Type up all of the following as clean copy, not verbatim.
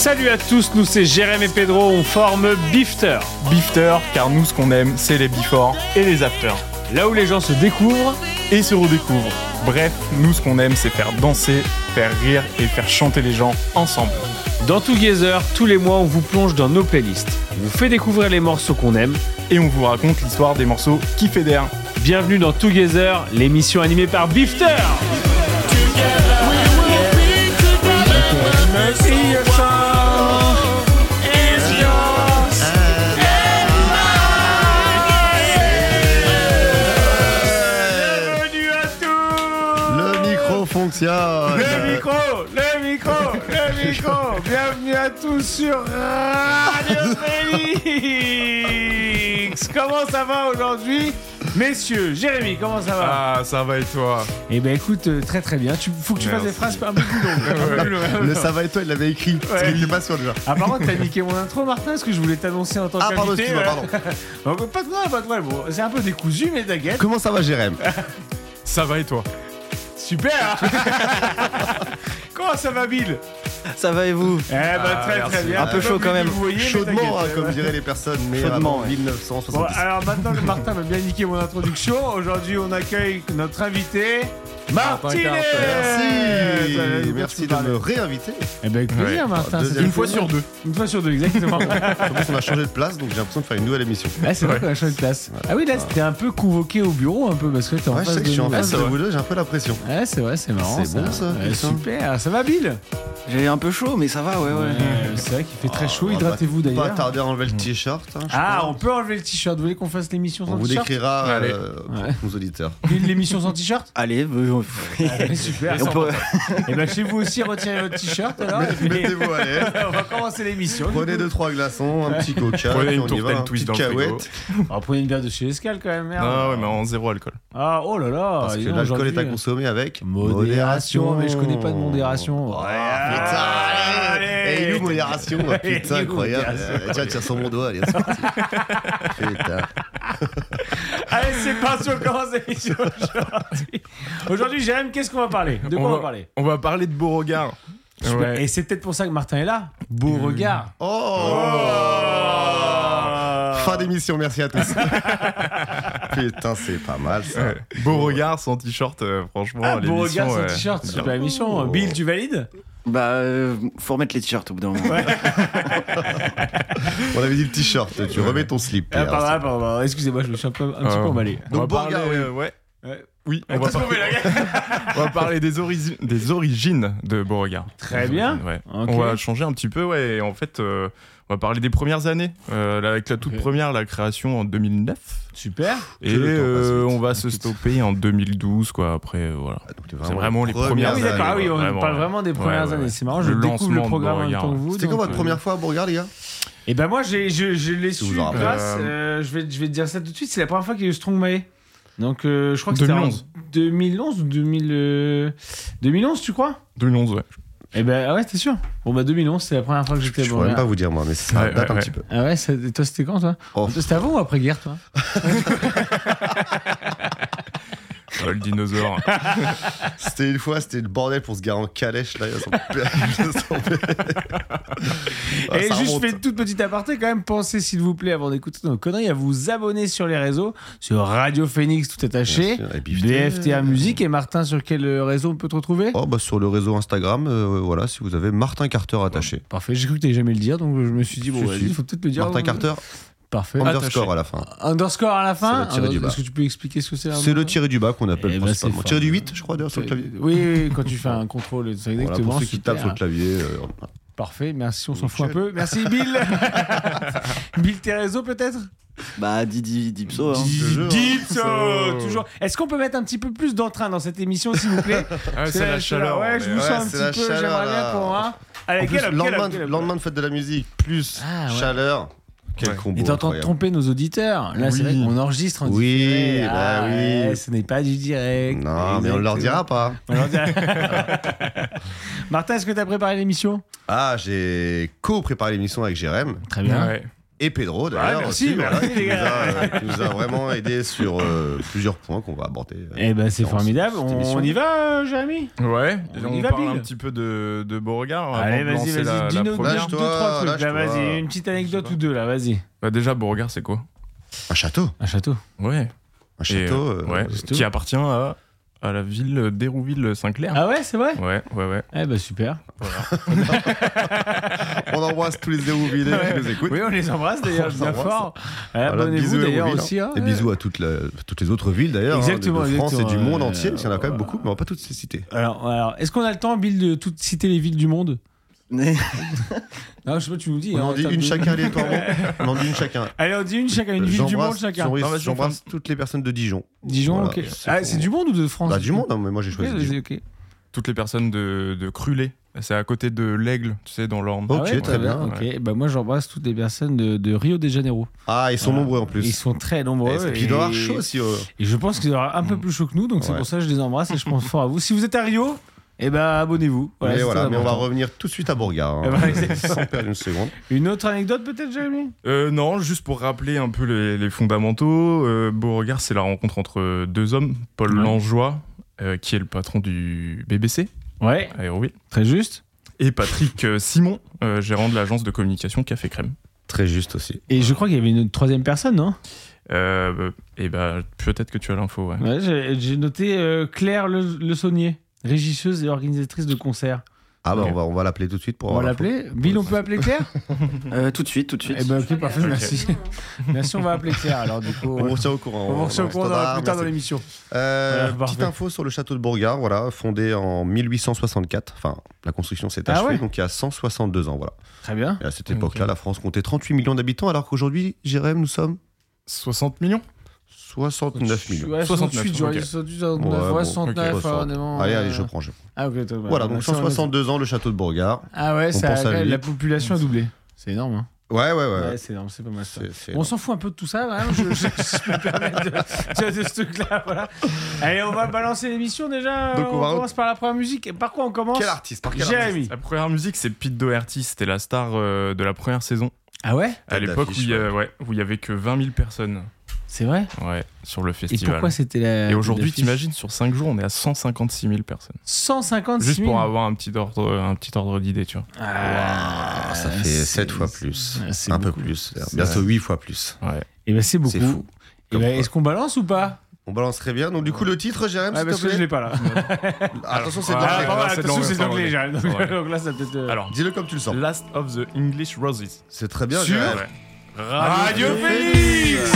Salut à tous, nous c'est Jérém et Pedro, on forme Bifter. Bifter, car nous ce qu'on aime, c'est les before et les after. Là où les gens se découvrent et se redécouvrent. Bref, nous ce qu'on aime, c'est faire danser, faire rire et faire chanter les gens ensemble. Dans Together, tous les mois, on vous plonge dans nos playlists. On vous fait découvrir les morceaux qu'on aime et on vous raconte l'histoire des morceaux qui fédèrent. Bienvenue dans Together, l'émission animée par Bifter. Le micro. Bienvenue à tous sur Radio Félix. Comment ça va aujourd'hui, messieurs? Jérémy, comment ça va? Ah, ça va et toi? Eh ben écoute, très très bien. Faut que tu fasses des phrases un peu plus longues. Le ça va et toi, il l'avait écrit. Parce qu'il n'était pas sûr déjà. Ah, par contre, t'as niqué mon intro, Martin, parce que je voulais t'annoncer en tant qu'invité. Pardon, excuse-moi, pardon. Donc, pas de problème. Bon, c'est un peu décousu, mais t'inquiète. Comment ça va, Jérém? Ça va et toi? Super. Comment ça va, Bill? Ça va et vous? Eh ben très bien. Un peu chaud quand même. Chaudement, comme diraient les personnes nées avant 1970. Bon, alors maintenant que Martin m'a bien niqué mon introduction, aujourd'hui on accueille notre invité, Martinet. Merci de me réinviter. Eh ben avec plaisir, Martin. Une fois sur deux. Une fois sur deux, exactement. Surtout qu'on a changé de place, donc j'ai l'impression de faire une nouvelle émission. Ah, c'est vrai qu'on a changé de place. Ah oui, là c'était un peu convoqué au bureau, un peu, parce que t'es en face de nous. Je suis en face de vous deux, j'ai un peu la pression. Ouais, c'est vrai, c'est marrant. C'est bon ça. Super, ça va, Bill? J'ai un peu chaud, mais ça va, ouais. C'est vrai qu'il fait très chaud, hydratez-vous d'ailleurs. Pas tarder à enlever le t-shirt. On peut enlever le t-shirt. Vous voulez qu'on fasse l'émission sans t-shirt? On vous décrira nos auditeurs. L'émission sans t-shirt? Allez, super. Et ben chez vous aussi, retirez votre t-shirt alors. Mettez-vous à l'aise. On va commencer l'émission. Prenez 2-3 glaçons, un petit coca. Prenez une tourtelle twist dans le frigo. Prenez une bière de chez Escal quand même. Merde. Ah ouais, mais en zéro alcool. Ah, oh là là. Parce que l'alcool est à consommer avec modération. Mais je connais pas de modération. Putain, allez. Et nous, modération. Putain, incroyable. Tiens, tire sur mon doigt. Allez, c'est parti. Putain. Allez, c'est parti, on commence l'émission aujourd'hui. Aujourd'hui, Jérém, qu'est-ce qu'on va parler? De quoi on va parler? On va parler de Beauregard. Ouais. Et c'est peut-être pour ça que Martin est là. Beauregard. Fin d'émission, merci à tous. Putain, c'est pas mal ça. Beauregard sans t-shirt, franchement. Beauregard sans t-shirt, super émission. Bill, tu valides? Faut remettre les t-shirts au bout d'un moment. Ouais. On avait dit le t-shirt, tu remets ton slip. Pardon. Excusez-moi, je me suis un peu emballé. Donc Beauregard, oui, on va parler des origines de Beauregard. Très bien. Ouais. Okay. On va changer un petit peu, et en fait, on va parler des premières années, avec la toute première, la création en 2009. Super. Et on va se stopper en 2012, quoi. Après, voilà. Donc, c'est vraiment les premières années. D'accord, oui, on parle vraiment des premières années. C'est marrant, je découvre le programme en même temps que vous. C'était quoi votre première fois à Beauregard, les gars? Et ben moi, je l'ai su grâce. Je vais te dire ça tout de suite. C'est la première fois qu'il y a eu Strong May. Donc je crois que c'était en 2011 ou 2011, tu crois? 2011, ouais. Eh ben ouais, t'es sûr? Bon bah 2011, c'est la première fois que j'étais à Beauregard. Je pourrais même pas vous dire moi, mais ça date un petit peu. Ah ouais, toi c'était quand toi? C'était avant ou après guerre toi? Le dinosaure. C'était une fois, c'était le bordel pour se garer en calèche là. Et juste, je fais une toute petite aparté quand même. Pensez s'il vous plaît, avant d'écouter nos conneries, à vous abonner sur les réseaux, sur Radio Phoenix tout attaché, BFTA Musique. Et Martin, sur quel réseau on peut te retrouver? Sur le réseau Instagram, voilà, si vous avez Martin Carter attaché. Parfait, j'ai cru que t'allais jamais le dire, donc je me suis dit il faut peut-être le dire. Martin Carter. Parfait. Underscore à la fin. Underscore à la fin. C'est le tiré du bas. Est-ce que tu peux expliquer ce que c'est? C'est le tiré du bas qu'on appelle principalement. Tiré du 8, je crois, d'ailleurs, sur le clavier. Oui, quand tu fais un contrôle, c'est exactement. Voilà, pour ceux qui tapent sur le clavier. Parfait, merci, on s'en fout un peu. Merci, Bill. Bill, tes réseaux peut-être? Dipso. Dipso, toujours. Est-ce qu'on peut mettre un petit peu plus d'entrain dans cette émission, s'il vous plaît? C'est la chaleur. Ouais, je vous sens un petit peu, j'aimerais bien pour un. Allez, lendemain de fête de la musique, plus chaleur. Quel combo. Et t'entends tromper nos auditeurs. Là, c'est vrai qu'on enregistre en direct. Oui. Ce n'est pas du direct. Non, exactement. Mais on leur dira pas. Martin, est-ce que t'as préparé l'émission? J'ai co-préparé l'émission avec Jérém. Très bien. Et Et Pedro, d'ailleurs, merci, aussi, merci, voilà, les gars. qui nous a vraiment aidé sur plusieurs points qu'on va aborder. Eh ben, c'est dans formidable. cette émission. On y va, Jérémy? Ouais, On on y va, parle Bill. un petit peu de Beauregard. Allez, avant de lancer vas-y, dis-nous deux, Lâche-toi, trois trucs. Là, lâche-toi. vas-y, une petite anecdote ou deux, là, vas-y. Bah, déjà, Beauregard, c'est quoi? Un château. Un château. Ouais. Un château. Ouais, c'est tout. qui appartient à la ville d'Hérouville-Saint-Clair. Ah ouais, c'est vrai? Ouais. Eh ben, super. On embrasse tous les Hérouvilliers qui nous écoutent. Oui, on les embrasse d'ailleurs, On les bien embrasse. fort. Voilà, Abonnez-vous bisous, d'ailleurs Hérouville, aussi. hein. Et bisous à toutes les autres villes d'ailleurs. Exactement, de France et exactement. du monde entier. Il y en a quand même beaucoup, mais on va pas toutes les citer. Alors, est-ce qu'on a le temps, Bill, de toutes citer les villes du monde? Non, je sais pas, tu nous dis. On hein, en dit tape une de- chacun aléatoirement. On en dit une chacun. Allez, on dit une chacun, une ville du monde chacun. J'embrasse toutes les personnes de Dijon. Dijon, Voilà, ok. c'est Ah, pour- c'est du monde ou de France? Bah, du monde, hein, mais moi j'ai Ok, choisi vas-y, Dijon. ok. Toutes les personnes de Crulé. C'est à côté de l'Aigle, tu sais, dans l'Orne. Ok, Ah ouais, très bien. Ok, bah moi j'embrasse toutes les personnes de Rio de Janeiro. Ah, ils sont nombreux en plus. Ils sont très nombreux. Et puis il doit y avoir chaud aussi. Et je pense qu'il y aura un peu plus chaud que nous, donc c'est Ouais. pour ça que je les embrasse et je pense fort à vous. Si vous êtes à Rio, eh ben abonnez-vous. Mais c'est voilà, très mais on va important. revenir tout de suite à Beauregard. Eh ben, exactement. Sans perdre une seconde. Une autre anecdote peut-être, Jérémy? Non, juste pour rappeler un peu les fondamentaux, Beauregard, c'est la rencontre entre deux hommes, Paul Ouais. Langeois, qui est le patron du BBC Ouais, à Hérouville, très juste. et Patrick Simon, gérant de l'agence de communication Café Crème. Très juste aussi. Et je crois qu'il y avait une troisième personne, non? Et bah, peut-être que tu as l'info, ouais. Ouais, j'ai noté Claire Le Saunier, régisseuse et organisatrice de concerts. Ah bah Ok. on va l'appeler tout de suite pour On va avoir l'info. l'appeler Bill, on peut appeler Claire? Tout de suite. Eh ben ok, parfait, merci. Merci, on va appeler Claire alors du coup. On vous tient au courant. On vous retient au courant plus tard dans Merci. l'émission. Petite parfait. info sur le château de Beauregard, voilà, fondé en 1864. Enfin, la construction s'est Ah achevée, ouais. donc il y a 162 ans, voilà. Très bien. Et à cette époque-là, la France comptait 38 millions d'habitants, alors qu'aujourd'hui, Jérém, nous sommes 60 millions 69 millions. Ouais, 69, 68, j'aurais ok. dit 69, ouais, 69, 60. honnêtement. Allez, je prends. Ah, ok, toi, Voilà, donc ça, on a- 162 ans, le château de Beauregard. Ah ouais, On pense à lui. la population a doublé. C'est énorme, hein. Ouais. Ouais, c'est énorme, c'est pas mal ça. C'est On s'en fout un peu de tout ça, hein, je peux me permettre de ce truc-là, voilà. Allez, on va balancer l'émission déjà. Donc, on commence par la première musique. Et par quoi on commence? Quel artiste par quel Jérémy. artiste La première musique, c'est Pete Doherty, c'était la star de la première saison. Ah ouais? À Tête l'époque d'affiche, où il y avait que 20 000 personnes, C'est vrai? sur le Et festival. pourquoi c'était la. Et aujourd'hui, l'affiche t'imagines, sur 5 jours, on est à 156 000 personnes. 156 000. Juste pour avoir un petit ordre d'idée, tu vois. Ah, Ça fait 7 fois plus. c'est Un peu beaucoup. plus. C'est Bientôt vrai. 8 fois plus. Ouais. Et ben c'est beaucoup. C'est fou. Et Comme ben, quoi. est-ce qu'on balance ou pas? On balancerait bien. Donc, du coup, le titre, Jérém, Ouais, s'il parce te que je plaît. l'ai pas là. Attention, c'est de Ah, l'anglais. pardon. Ah, c'est de attention, l'anglais, c'est c'est d'anglais, d'anglais. Jérémy. Donc, Ouais. donc là, ça peut être. Alors, Dis-le comme tu le sens. Last of the English Roses. C'est très bien, Sûr. Jérém. Ouais. Radio Félix.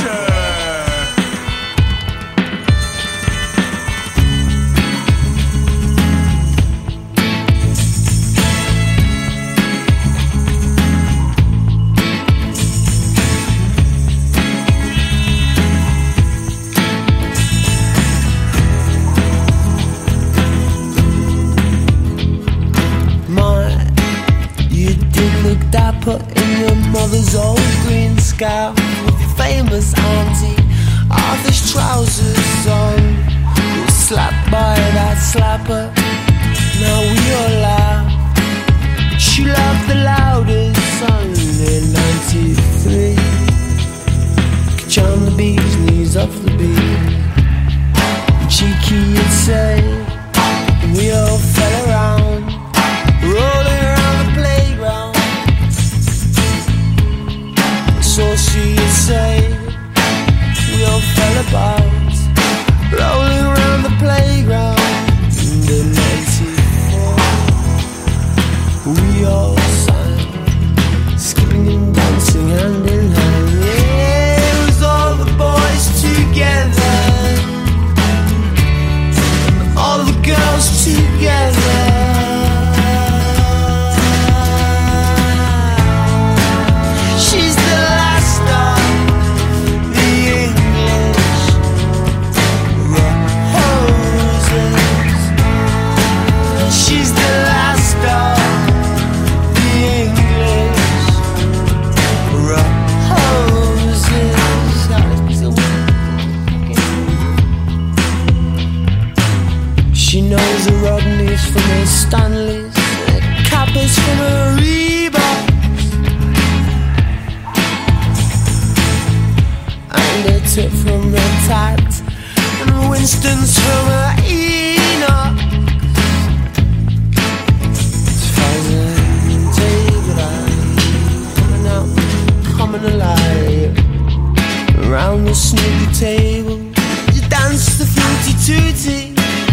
My, you did look dapper in your mother's old green scout with your famous auntie Arthur's trousers on. You were slapped by that slapper. Now we all laugh. She laughed the loudest, only 93. Could charm the bee's knees off the beat. Cheeky, you'd say. We all fell around, rolling around the playground. Saucy, you'd say. We all fell about, rolling around the playground. In the 94, we all sang, skipping and dancing hand in hand. Yeah, it was all the boys together, all the girls together. She's the last of the English roses. She's the last of distance from her Enoch. It's finding table light, coming out, coming alive. Around the snooker table, you dance the fruity tooty.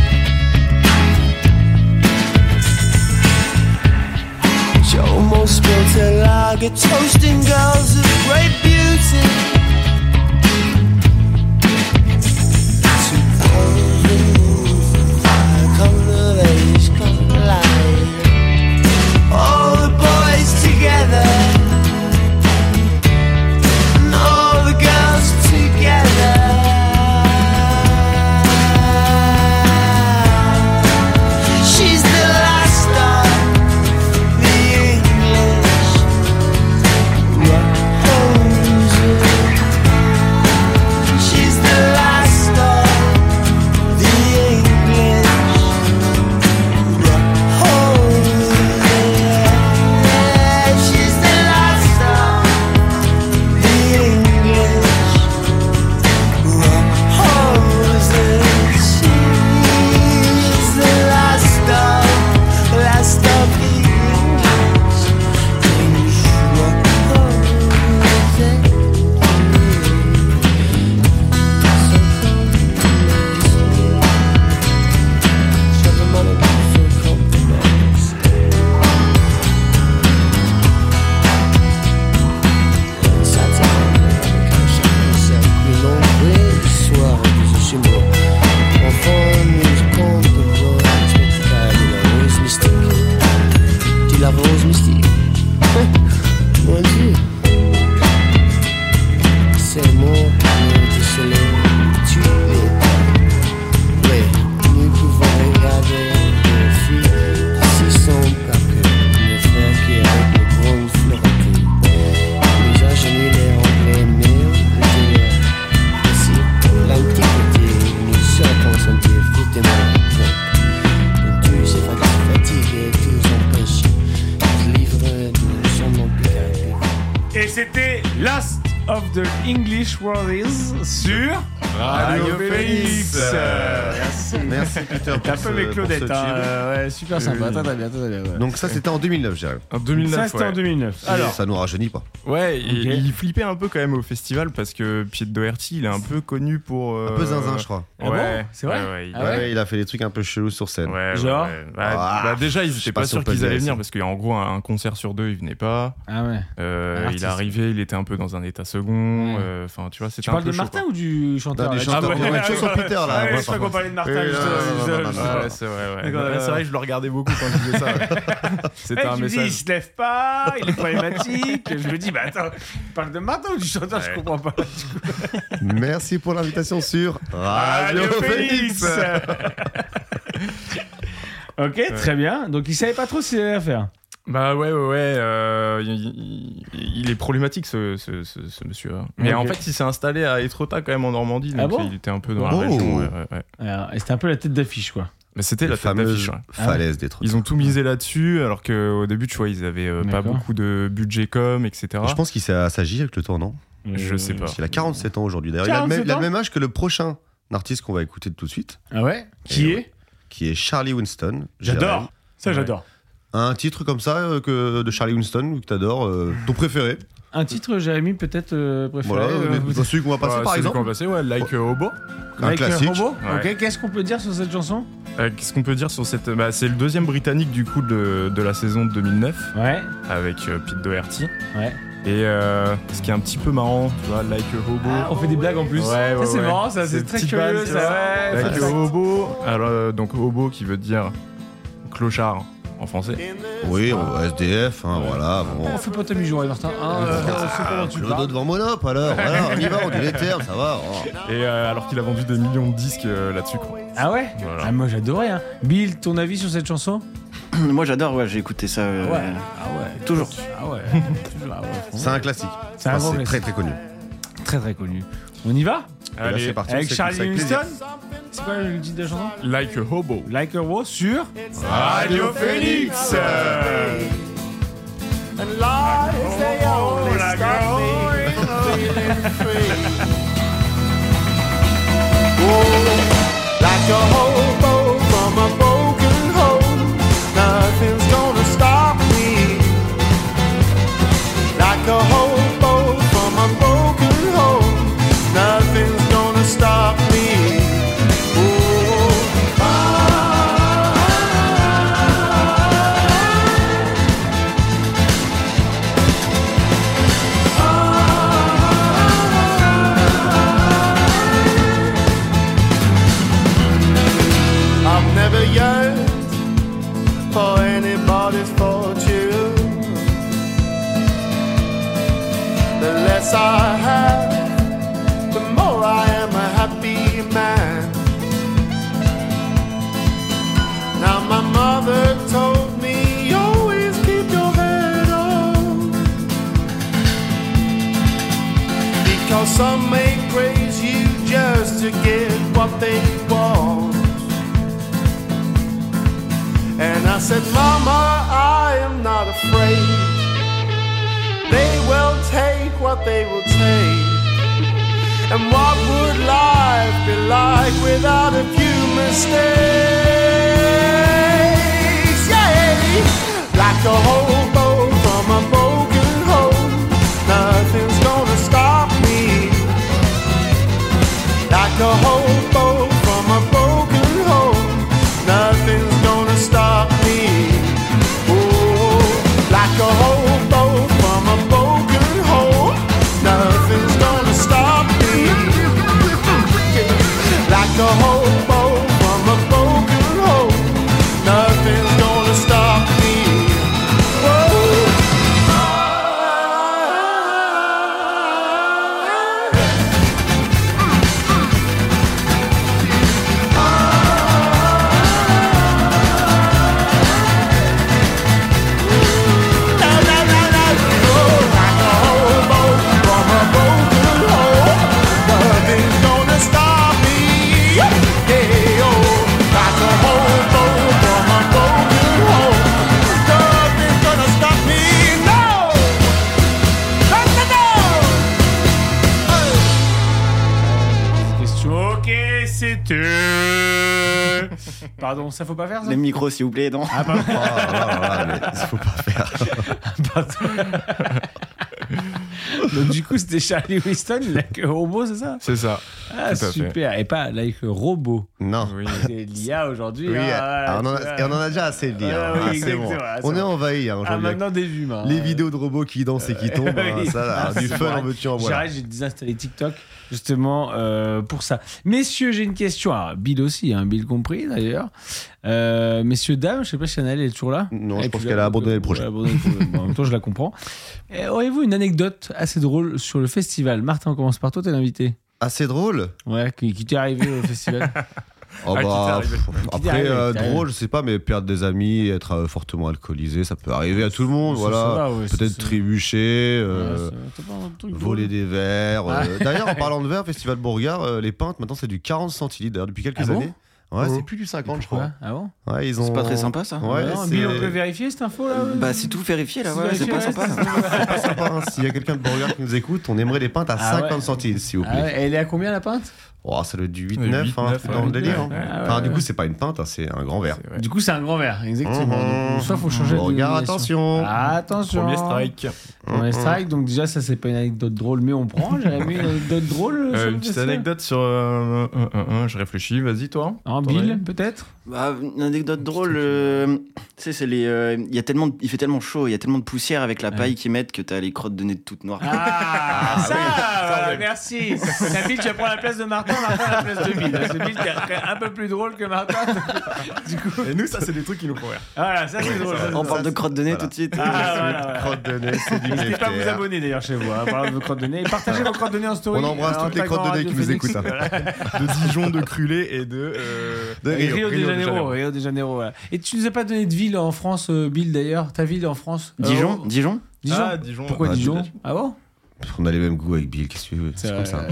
She almost spilled her lager, toasting girls of great beauty. 2005, come of age, come alive. All the boys together, and all the girls together. She's the last of the English roses. She's the last of the English roses. She's the last of the English roses. She's the last of the English la rose mystique. Mon Dieu, c'est mon de soleil, tu es. Ouais, nous pouvons regarder les filles si sombres que les frères qui avec les grandes fleurettes. Nous agenouillons les anglais, mais le ici, l'antiquité, nous sortons scientifiquement. Donc, tu sais fatigué, tous ont péché. Et c'était Last of the English Worldies sur Radio Phoenix. Merci Peter. T'as un peu avec Claudette, ouais, super sympa, très bien, ouais. Donc ça c'était en 2009, Jérémy. En 2009, Ça c'était en 2009. Alors ça nous rajeunit pas. Ouais, Ok. et il flippait un peu quand même au festival parce que Piet Doherty, il est un peu connu pour. Un peu zinzin, je crois. Ah bon Ouais, C'est vrai ouais, Ah ouais Ouais, il a fait des trucs un peu chelous sur scène. Ouais, Genre ouais. Bah, déjà, ils je sais étaient pas pas si on sûrs peut qu'ils le allaient dire, venir ça. parce qu'il y a en gros un concert sur deux, ils venaient pas. Ah ouais. Il est arrivé, il était un peu dans un état second. Ouais. Enfin, tu vois, c'était Tu un parles peu de chaud, Martin quoi. ou du chanteur Non, du là chanteur. Ah ouais, On est toujours sur Peter, là. Ouais, Ouais, je crois par qu'on parlait de Martin. Oui, juste, non, juste, Ouais, c'est vrai, ouais. D'accord, Ouais, c'est vrai que je le regardais beaucoup quand je disais ça. C'était Hey, un tu me dis, il message. se lève pas, il est problématique. Je me dis, bah attends, tu parles de Martin ou du chanteur, je Ouais. comprends pas. Merci pour l'invitation sur Radio Phoenix. Ok, très bien. Donc il savait pas trop ce qu'il allait faire. Bah ouais. Il est problématique ce monsieur. Hein. Mais Ok. en fait, il s'est installé à Étretat quand même en Normandie, Ah donc bon il était un peu dans Oh. la région. Ouais. Alors, et c'était un peu la tête d'affiche, quoi. Mais c'était la La tête fameuse d'affiche. Ouais. falaise d'être. Ils ont tout misé là-dessus, alors qu'au début, tu vois, ils avaient pas D'accord. beaucoup de budget com, etc. Je pense qu'il s'agit avec le temps, non? Je sais pas. Il a 47 ans aujourd'hui. D'ailleurs, il a 47 le même âge que le prochain artiste qu'on va écouter tout de suite, Ah ouais Qui est qui est Charlie Winston. J'adore. Ça, Ouais. j'adore. Un titre comme ça de Charlie Winston que t'adores, ton préféré. Un titre, Jérémy, peut-être préféré. Voilà, celui qu'on va passer par Celui exemple. qu'on va passer, ouais, Like a Hobo. Un Avec classique. Robot. Ouais. Ok, qu'est-ce qu'on peut dire sur cette chanson? Qu'est-ce qu'on peut dire sur cette. Bah, c'est le deuxième britannique du coup de la saison de 2009 Ouais, avec Pete Doherty. ouais. Et ce qui est un petit peu marrant, tu vois, Like a Hobo. Ah, on fait des blagues en plus. Ouais, Ça, c'est ouais. marrant, ça, c'est Ces très petites curieux, balles, tu ça. vois. Ouais, Like ça, a Hobo. Alors, donc Hobo qui veut dire clochard en français. Oui, SDF, hein, voilà. Bon. On fait pas ta mise-joie, Martin. Hein, on sait comment tu Le parles. dos devant Monop, alors. Voilà, on y va, on dit les termes, ça va. Oh. Et alors qu'il a vendu des millions de disques là-dessus, quoi. Ah ouais Voilà. Ah, moi j'adorais. Hein. Bill, ton avis sur cette chanson? Moi j'adore, ouais, j'ai écouté ça. Ah ouais. Toujours. Ah ouais. Toujours, ah ouais, C'est un classique. C'est un Enfin, grand c'est très classique. très connu. Très très connu. On y va? Et là, c'est parti. on Avec s'écoute Charlie ça avec Winston. plaisir. C'est quoi le titre de la chanson? Like a Hobo. Like a Rose sur Radio Phoenix. less I have, the more I am a happy man. Now my mother told me, always keep your head on, because some may praise you just to get what they want. And I said, Mama, I am not afraid. They will take what they will take. And what would life be like without a few mistakes? Yeah, like a hobo from a broken home, nothing's gonna stop me. Like a hobo from a broken home, nothing's gonna stop me. Oh, like a hobo from a broken home, nothing's gonna stop me. Like a hobo from a broken home, nothing's gonna stop me. Pardon, ça faut pas faire ça? Les micros, s'il vous plaît, non? Ah, pardon. Mais il faut pas faire. Donc du coup, c'était Charlie Winston, like robot, c'est ça? C'est ça. Ah, super. Et pas like robot. Non. Oui. C'est l'IA aujourd'hui. Oui, hein, et on en a déjà assez de dire. Oui, C'est bon. exactement. On est envahi Ah, aujourd'hui. maintenant des humains. Les vidéos de robots qui dansent et qui tombent, Oui. ça, là, du C'est fun vrai. en veux-tu en voilà. J'arrête, j'ai désinstallé TikTok justement pour ça. Messieurs, j'ai une question. Alors, Bill aussi, hein, Bill compris d'ailleurs. Messieurs, dames, je sais pas si Annelle est toujours là. Non, je Et pense puis, qu'elle a abandonné le projet. elle a abandonné le projet. Bon, en même temps, je la comprends. Auriez-vous une anecdote assez drôle sur le festival? Martin, on commence par toi, t'es l'invité. Assez drôle. Ouais, qui t'est arrivé au festival? Oh Ah, qui t'est bah, arrivé. Qui t'est après, arrivé. drôle, je sais pas, mais perdre des amis, être fortement alcoolisé, ça peut arriver à tout le monde. Ça, Voilà. ça va, ouais, Peut-être c'est- trébucher, T'as pas un truc voler drôle des verres. Ah. D'ailleurs, en parlant de verres, Festival Beauregard, les pintes, maintenant, c'est du 40 centilitres. D'ailleurs, depuis quelques Ah bon années. Ouais, Oh. c'est plus du 50, je crois. Ah bon? Ouais, ils ont... C'est pas très sympa, ça. Ouais, Non, c'est Bill, on peut vérifier cette info là? Bah, c'est tout vérifié, là. C'est Ouais, c'est vérifié, pas ouais, sympa. c'est pas sympa. Hein. S'il y a quelqu'un de Beauregard qui nous écoute, on aimerait les pintes à Ah 50 ouais. centilitres, s'il vous Ah plaît. ouais, elle est à combien la pinte? Oh, ça doit être du 8-9, 8, hein, 9, dans le ouais. délire. hein. Ouais, Enfin, ouais, du ouais. coup, c'est pas une pinte, hein, c'est un grand verre. C'est vrai. Du coup, c'est un grand verre, exactement. Donc, soit faut changer de Beauregard, dénomination. attention. Attention. Premier strike. Premier strike, donc déjà, ça, c'est pas une anecdote drôle, mais on prend. Jérémy, une anecdote drôle sur le Une petite festival anecdote sur. Je réfléchis, vas-y toi. En T'en Bill, as une peut-être? Bah, une anecdote drôle, tu sais, c'est les. Il fait tellement chaud, il y a tellement de poussière avec la paille qu'ils mettent que t'as les crottes de nez toutes noires. Ah, ça, oui. merci. C'est Bill qui prend la place de Martin, Martin à la place de Bill. C'est Bill qui est un peu plus drôle que Martin. Du coup, Et nous, ça, c'est des trucs qui nous font rire. voilà, ça c'est drôle. ça, c'est On drôle. parle de crottes de nez Voilà. tout de suite. Ah, voilà. Crotte de nez, c'est du N'hésitez pas à vous néctaire. abonner d'ailleurs chez vous, en parlant de vos crottes de nez. Et partagez vos crottes de nez en story. On embrasse en toutes les taguant crottes de nez Radio qui nous Phoenix. écoutent, hein. De Dijon, de Crulé et de. De Et Rio. Rio de Janeiro. Voilà. Et tu nous as pas donné de ville en France, Bill d'ailleurs? Ta ville en France? Dijon Dijon Dijon. Ah, Dijon. Pourquoi Ah, Dijon? Dijon. Ah bon? On a les mêmes goûts avec Bill, qu'est-ce que tu veux? C'est comme ça.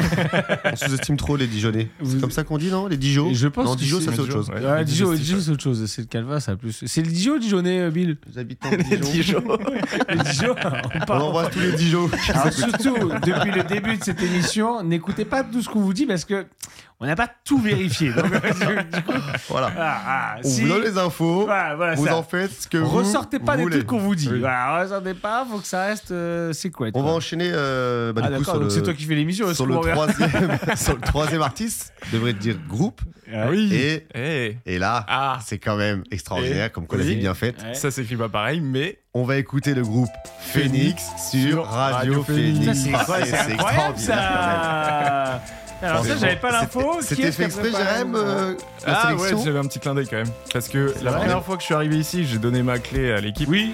On sous-estime trop les Dijonnais. Vous- C'est comme ça qu'on dit, non? Les Dijon? Je pense Non, que Dijon, c'est- ça c'est autre chose. Ouais. Ouais, Dijon, Digestif, Dijon, c'est autre chose. C'est le Calva, ça plus. C'est le Dijon ou Dijonnais, Bill? Les habitants de Dijon. Dijon. Le Dijon. On On parle. embrasse tous les Dijon. Alors surtout, depuis le début de cette émission, n'écoutez pas tout ce qu'on vous dit parce que on n'a pas tout vérifié. Donc, du coup, Voilà. On si- vous donne les infos. voilà, Vous ça. en faites ce que vous Ressortez pas des voulez. trucs qu'on vous dit. Oui. Voilà, ressortez pas, faut que ça reste c'est quoi. On va enchaîner Ah du coup d'accord, sur donc le, c'est toi qui fais l'émission. sur le sur le troisième artiste. Devrait dire groupe. Oui. Et là, Ah. c'est quand même extraordinaire, comme quoi la Oui. vie est bien faite. Ouais. Ça s'écrit pas pareil, mais. On va écouter le groupe Phoenix sur Radio Phoenix. Ça, c'est quoi, c'est incroyable extraordinaire. ça. Alors ça, j'avais pas l'info. Qui C'était est-ce qui fait a exprès, préparé Jérém, la Ah ouais, sélection. j'avais un petit clin d'œil quand même. Parce que la vrai première fois que je suis arrivé ici, j'ai donné ma clé à l'équipe. Oui.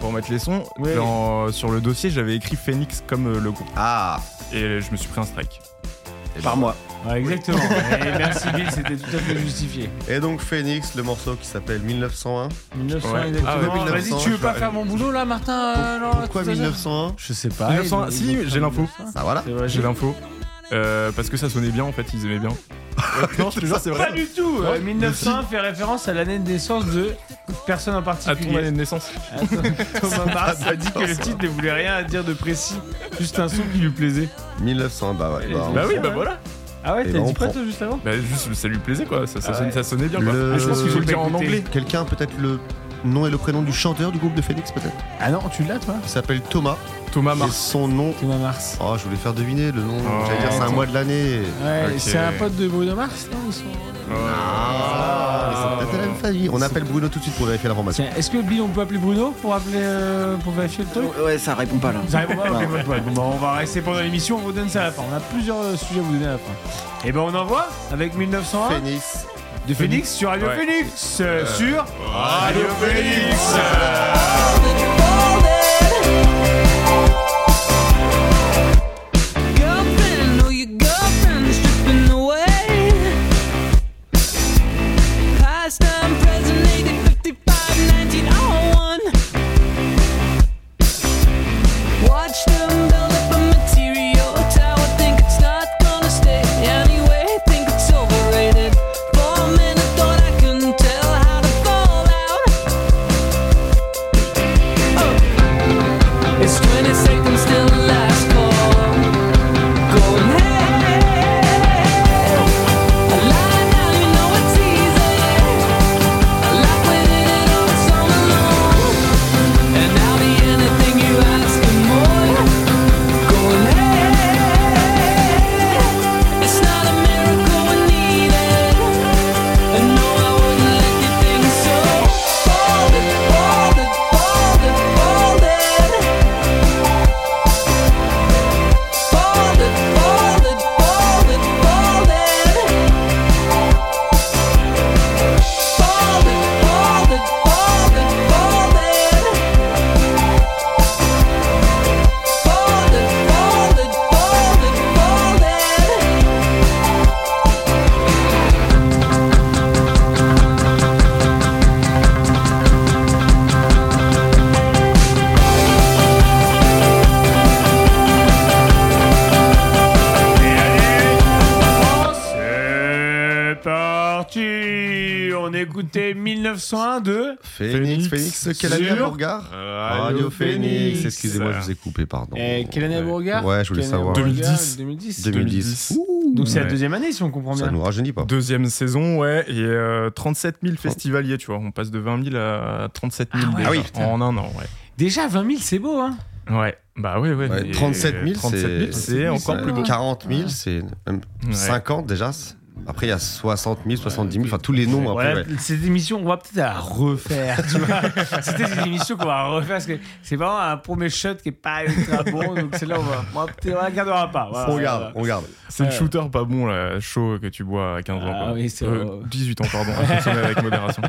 pour mettre les sons. Ouais. Sur le dossier, j'avais écrit Phoenix comme le groupe. Ah. Et je me suis pris un strike. Par mois. Ouais, exactement. Et merci Bill, c'était tout à fait justifié. Et donc Phoenix, le morceau qui s'appelle 1901. 1900 Ouais. exactement. Ah ouais, 1900, Vas-y, tu veux pas je- faire mon boulot là, Martin Pourquoi 1901? Je sais pas. 1900, ils- si, ils- j'ai l'info. Bah voilà. C'est vrai, J'ai l'info. Parce que ça sonnait bien en fait, ils aimaient bien. Non, je te jure, c'est Pas vrai. du tout. 1900 fait référence à l'année de naissance de personne en À ton particulier. année de naissance. Thomas Mars a dit que le titre ne voulait rien dire de précis, juste un son qui lui plaisait. 1900, bah ouais. Bah oui, bah voilà. Ah ouais, Et t'as ben, dit on quoi prend. toi juste avant? Bah juste, ça lui plaisait quoi, ça Ah ouais. sonnait bien quoi. Le- Je pense qu'il faut le dire en Écoutez. anglais. Quelqu'un peut-être le nom et le prénom du chanteur du groupe de Phoenix peut-être? Ah non, tu l'as toi? Il s'appelle Thomas. Thomas Et Mars. son nom. Thomas Mars. Oh, je voulais faire deviner le nom. Oh. J'allais dire c'est un mois de l'année. Ouais, Ok. c'est un pote de Bruno Mars, non ils sont... Ah, c'est peut-être la même famille. On appelle Bruno tout de suite pour vérifier l'information. Tiens, est-ce que Bill on peut appeler Bruno pour pour vérifier le truc? Ouais, ça répond pas là. Vous arrivez pas? Non. Ok, pas de problème. Bon, on va rester pendant l'émission, on vous donne ça à la fin. On a plusieurs sujets à vous donner à la fin. Et ben on envoie avec 1901 Phoenix. de Phoenix sur Radio Ouais. Phoenix. Sur Radio Phoenix. Girlfriend, oh your girlfriend is stripping away. Past time, present, 80, 55, 1901. Watch them build up a material tower. Think it's not gonna stay anyway. Think it's overrated. For a minute, thought I couldn't tell how to fall out. Oh. It's 20 seconds till the last call. Going hey, a lie now, you know it's easy. A lot waiting it all summer long, and I'll be anything you ask and more. Going hey, it's not a miracle we need it, and no, I wouldn't let you think so. Fold it, fold it, fold it, fold it. Fold it, fold it, fold it, fold it. Fold it, fold it, fold it, fold it. Fold it, fold it, fold it, fold it. C'est parti. On écoutait 1901 de... Phoenix. Quelle année à Sur Bourgard? Radio Phoenix. Excusez-moi, je vous ai coupé, pardon. Quelle année à Beauregard? Ouais, je voulais Quelle année à savoir. Beauregard 2010. 2010. Donc c'est la Ouais. deuxième année si on comprend Ça bien. nous rajeunit pas. Deuxième saison, ouais, et 37 000 festivaliers, tu vois. On passe de 20 000 à 37 000 Ah ouais. déjà, Ah oui, putain. en un an, ouais. Déjà 20 000 c'est beau hein. Ouais, bah ouais. Ouais, Et 37 000, 37 000, c'est encore plus beau. 40 000, c'est même Ouais. 50 déjà. Après, il y a 60 000, 70 000, enfin tous les noms après. Voilà, Ouais. cette émission, on va peut-être la refaire, tu vois. C'était une émission qu'on va refaire parce que c'est vraiment un premier shot qui est pas ultra bon. Donc celle-là, on la gardera pas. Voilà, On garde. C'est le shooter pas bon, là, chaud que tu bois à 15 ans. Ah quoi. oui, c'est 18 ans, pardon. À consommer avec modération.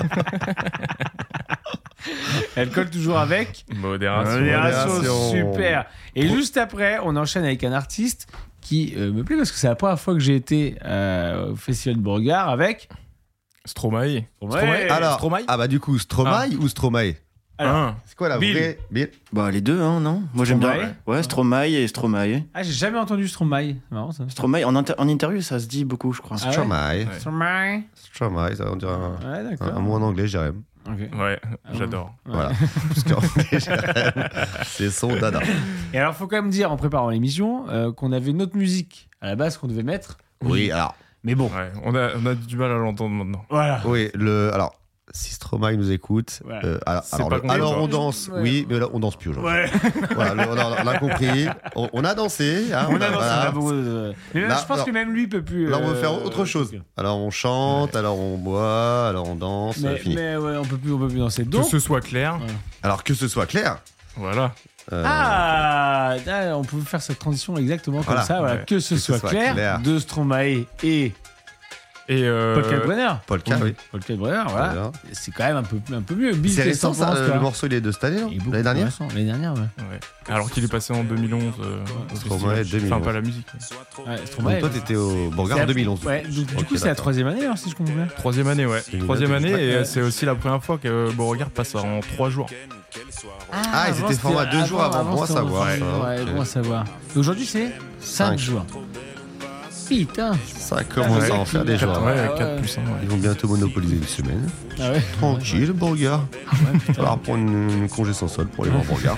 Elle colle toujours avec. Modération. Modération. Super. Et juste après, on enchaîne avec un artiste qui me plaît parce que c'est la première fois que j'ai été au Festival de Beauregard avec... Stromae. Alors, Stromae ah bah du coup, Stromae ou Stromae? Alors, C'est quoi la Bill. vraie Bill? Bah les deux, hein, non? Moi j'aime bien. Stromae Ouais, Stromae et Stromae. Ah, j'ai jamais entendu Stromae. C'est marrant ça. Stromae, en interview, ça se dit beaucoup, je crois. Ah ouais Stromae. Ouais. Stromae. Stromae, ça on dirait Ouais, un d'accord. mot en anglais, je dirais. Ok. Ouais, j'adore. Voilà. Parce qu'en anglais, c'est son dada. Et alors, faut quand même dire en préparant l'émission qu'on avait notre musique à la base qu'on devait mettre. Oui, alors. Mais bon, Ouais, on a du mal à l'entendre maintenant. voilà. Oui, alors. Si Stromae nous écoute, Ouais. C'est pas content, alors ça. on danse, Ouais. oui, mais là on danse plus aujourd'hui. Ouais. Voilà, on a compris, on a dansé. Hein, On a dansé, voilà. on a beaucoup de- Mais même, Là, je pense alors- que même lui peut plus. Là, on veut faire autre chose. Alors on chante, alors on boit, alors on danse, fini. Mais ouais, on peut plus danser. Que Donc, ce soit clair. Ouais. Alors que ce soit clair. Voilà. ah, on peut faire cette transition exactement comme Voilà. ça. Voilà, Ouais. que ce soit clair, de Stromae et Et Paul Kalkbrenner. Paul K, oui. Paul Kalkbrenner, voilà. Voilà. C'est quand même un peu mieux. Bill, C'est qu'est-ce que récent, t'en ça, penses, toi le morceau, il est de cette année, non Il est beaucoup L'année dernière plus récent. L'année dernière, ouais. Ouais. Alors qu'il est passé en 2011 au Stromae, festival. 2011. Enfin, pas la musique. Ouais, Donc Stromae. toi, t'étais au Beauregard C'est en 2011. Ouais, donc, du Ok, coup, c'est la d'accord. 3e année, alors, si je comprends bien. 3e année, ouais. 3e année, et Ouais. c'est aussi la première fois que Beauregard passe en 3 jours. Ah, ils étaient format 2 jours avant, bon à c'était en savoir. janvier, ça, Ouais, ok. bon à savoir. Et aujourd'hui, c'est 5 Cinq. jours. Putain. Ça commence à en faire des jours. Ouais, ouais. 4 plus 1. Ils vont bientôt monopoliser une semaine. Ah ouais. Tranquille, Beauregard. Il va falloir prendre une congé sans solde pour aller voir Beauregard.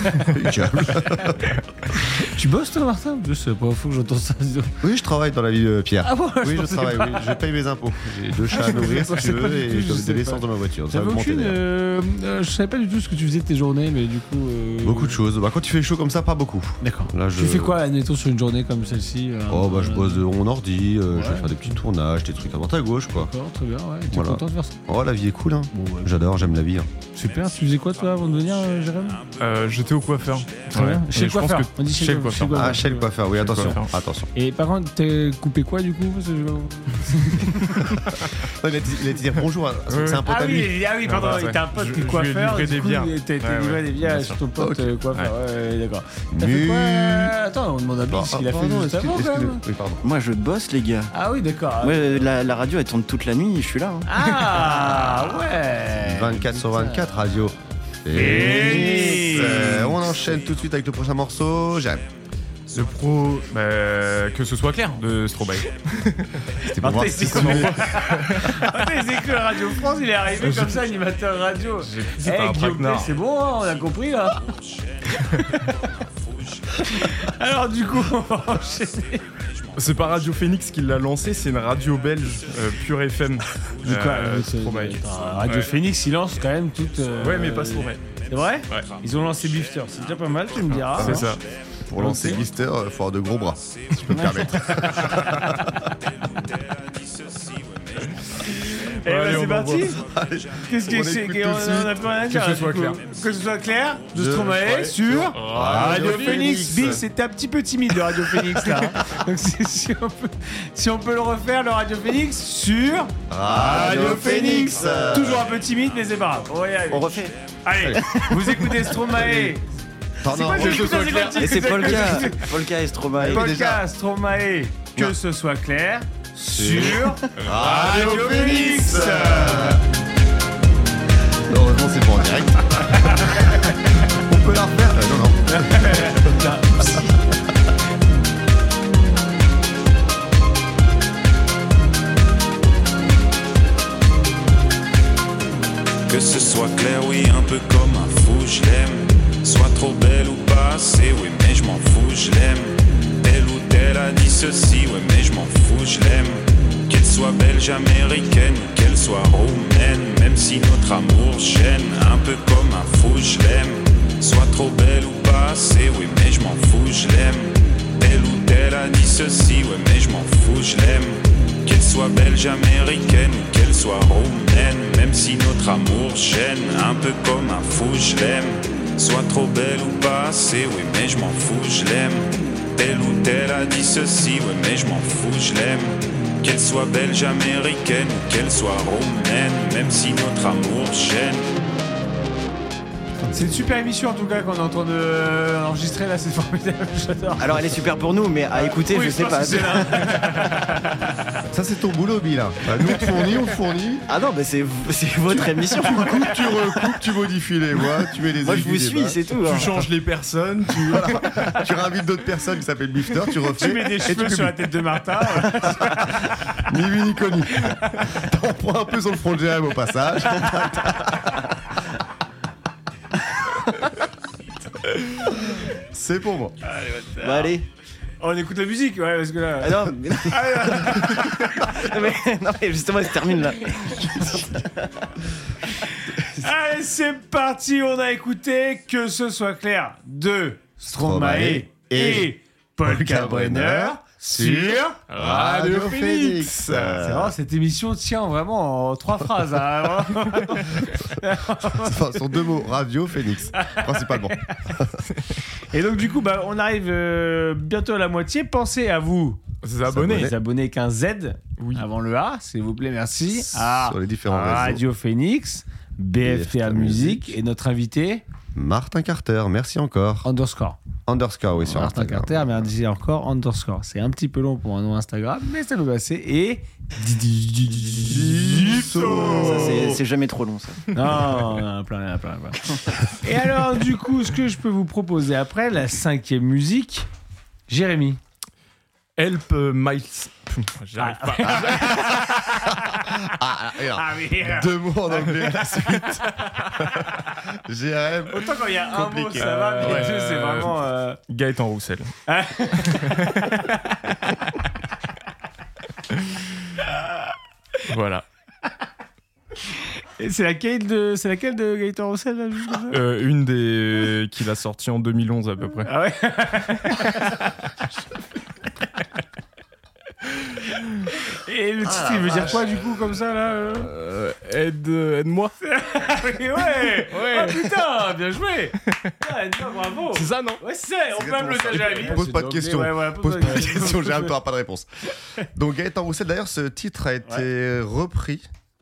Tu bosses, toi, Martin? Je sais pas, faut que j'entende ça. Oui, je travaille dans la vie de Pierre. Ah bon, Oui, je pensais travaille, pas. oui. Je paye mes impôts. J'ai 2 chats à nourrir, si pensais tu pas veux, du tout, et je de sais l'essence pas. dans ma voiture. Ça va J'avais augmenter aucune. d'ailleurs. Je savais pas du tout ce que tu faisais de tes journées, mais du coup. Beaucoup de choses. Bah, quand il fait chaud comme ça, pas beaucoup. D'accord. Là, Tu fais quoi, admettons, sur une journée comme celle-ci Oh, bah, je bosse de mon ordi, je Ouais. vais faire des petits tournages, des trucs à droite à gauche, quoi. D'accord, très bien, ouais. T'es Voilà. content de faire ça? Oh, la vie est cool, hein. Bon, ouais. J'adore, j'aime la vie. Hein. Super, tu faisais quoi, toi, avant de venir, Jérôme? J'étais au coiffeur. Très bien. Chez le Et je pense coiffeur. que On dit chez le coiffeur. Ah, chez le coiffeur, oui, attention. coiffeur. Attention. Et par contre, t'es coupé quoi, du coup? Parce que Non, il a dit dire bonjour, c'est un pote à lui. pardon, Ah, il était un pote je- qui est je lui ai coiffeur. livré Du des coup, bières. t'as été Ouais, livré ouais, des bières bien chez sûr. ton pote Ok. coiffeur. Ouais, d'accord. T'as fait quoi Attends, on demande à Bill ce qu'il a fait Pardon, juste avant, quand même. Oui, pardon. Moi, je bosse, les gars. Ah oui, d'accord. Ouais, la radio, elle tourne toute la nuit, je suis là. hein. Ah ouais. 24 sur 24, radio. Phoenix. On enchaîne tout de suite avec le prochain morceau. J'aime. Le pro, que ce soit clair de Stromae. C'était pour voir si Les écrit à Radio France, il est arrivé comme ça, animateur radio. C'est pas un Guillaume traquenard. Play, c'est bon, hein, on a compris là. Alors du coup, on va enchaîner. C'est pas Radio Phoenix qui l'a lancé, c'est une radio belge, Pure FM. Du quoi Stromae. Radio Ouais. Phoenix, il lance quand même toute. Ouais, mais pas Stromae. C'est vrai? Ouais. Ils ont lancé Bifter, c'est déjà pas mal, tu me diras. C'est hein. ça. Pour lancer Ok. Lister, il faut avoir de gros bras. Si je peux me permettre. Et bah, Allez, c'est on parti. Allez, Qu'est-ce que on c'est écoute qu'on tout de suite. a plus rien à Que dire, ce du soit coup. clair. Que ce soit clair de De- Stromae ouais. sur Radio Radio Phoenix. Phoenix. Bill, c'était un petit peu timide de Radio Phoenix là. Donc si on peut le refaire, le Radio Phoenix sur Radio Phoenix. Toujours un peu timide, mais c'est pas grave. On va y arriver. On refait. Allez, vous écoutez Stromae. Pardon, quoi oui, le je titre, sois c'est clair. quoi le Et c'est titre Polka. Polka et Stromae. Oui, déjà. Podcast Stromae, que Non. ce soit clair, sur Radio Radio Phoenix. Phoenix. Heureusement, c'est pas en direct. On peut la refaire Non, non. Que ce soit clair, oui, un peu comme un fou, je l'aime. Soit trop belle ou pas assez, oui, mais je m'en fous, je l'aime. Telle ou telle a dit ceci, ouais, mais je m'en fous, je l'aime. Qu'elle soit belge, américaine, ou qu'elle soit roumaine, même si notre amour gêne, un peu comme un fou, je l'aime. Soit trop belle ou pas assez, oui, mais je m'en fous, je l'aime. Telle ou telle a dit ceci, ouais, mais je m'en fous, je l'aime. Qu'elle soit belge, américaine ou qu'elle soit roumaine, même si notre amour gêne, un peu comme un fou, je l'aime. Soit trop belle ou pas assez, oui, mais je m'en fous, je l'aime. Telle ou telle a dit ceci, ouais, mais je m'en fous, je l'aime. Qu'elle soit belge, américaine ou qu'elle soit roumaine, même si notre amour gêne. C'est une super émission en tout cas qu'on est en train d'enregistrer là, c'est formidable, j'adore. Alors elle est super pour nous, mais à écouter, Oui, je sais pense pas. que c'est là. Ça, c'est ton boulot, Bill. Nous, on te fournit. Ah non, mais c'est votre émission. Tu recoupes, tu modifies les voix, tu mets les Moi je aigus, vous les suis, basses. c'est tout. hein. Tu changes les personnes, Tu réinvites d'autres personnes qui s'appellent Bifter, tu refais. Tu mets des et cheveux tu sur la tête de Martha. Ni vu ni connu. T'en prends un peu sur le front de Jérém au passage. C'est pour moi. Bah allez. On écoute la musique, ouais, parce que là. Ah non, mais... non, mais justement, elle se termine là. Allez, c'est parti, on a écouté Que ce soit clair de Stromae et Paul Kalkbrenner sur Radio Phoenix. C'est vrai, cette émission tient vraiment en 3 phrases. Hein, Enfin, sur 2 mots, Radio Phoenix, principalement. et donc, du coup, on arrive bientôt à la moitié. Pensez à vous c'est abonné. les abonnés avec un Z Oui. Avant le A, s'il vous plaît, merci. Sur les différents réseaux. Radio Phoenix, BFTA Musique et notre invité Martin Carter, merci encore. Underscore. Underscore, oui, sur Martin Instagram. Carter, merci encore Underscore. C'est un petit peu long pour un nom Instagram, mais ça peut passer. Et Ça, c'est jamais trop long, ça. non, non, plein. Et alors, du coup, ce que je peux vous proposer après, la 5e musique, Jérémy. Help Miles. J'arrive pas. Alors, 2 mots en anglais à la suite. GRM. Autant quand il y a un mot, Compliqué. ça va, mais les deux, c'est vraiment. Gaëtan Roussel. Voilà. Et c'est laquelle de Gaëtan Roussel, là, juste comme ça Une des qu'il a sorti en 2011 à peu près. Ah ouais. Et le titre, il veut dire quoi, du coup, comme ça, là Aide-moi. Ouais. Oh putain, bien joué. Aide-moi, bravo. C'est ça, non? Ouais, c'est ça. On peut applaudir Jérémy. Pose pas de questions. Pose pas de questions, Jérémy, t'auras pas de réponse. Donc Gaëtan Roussel, d'ailleurs, ce titre a été repris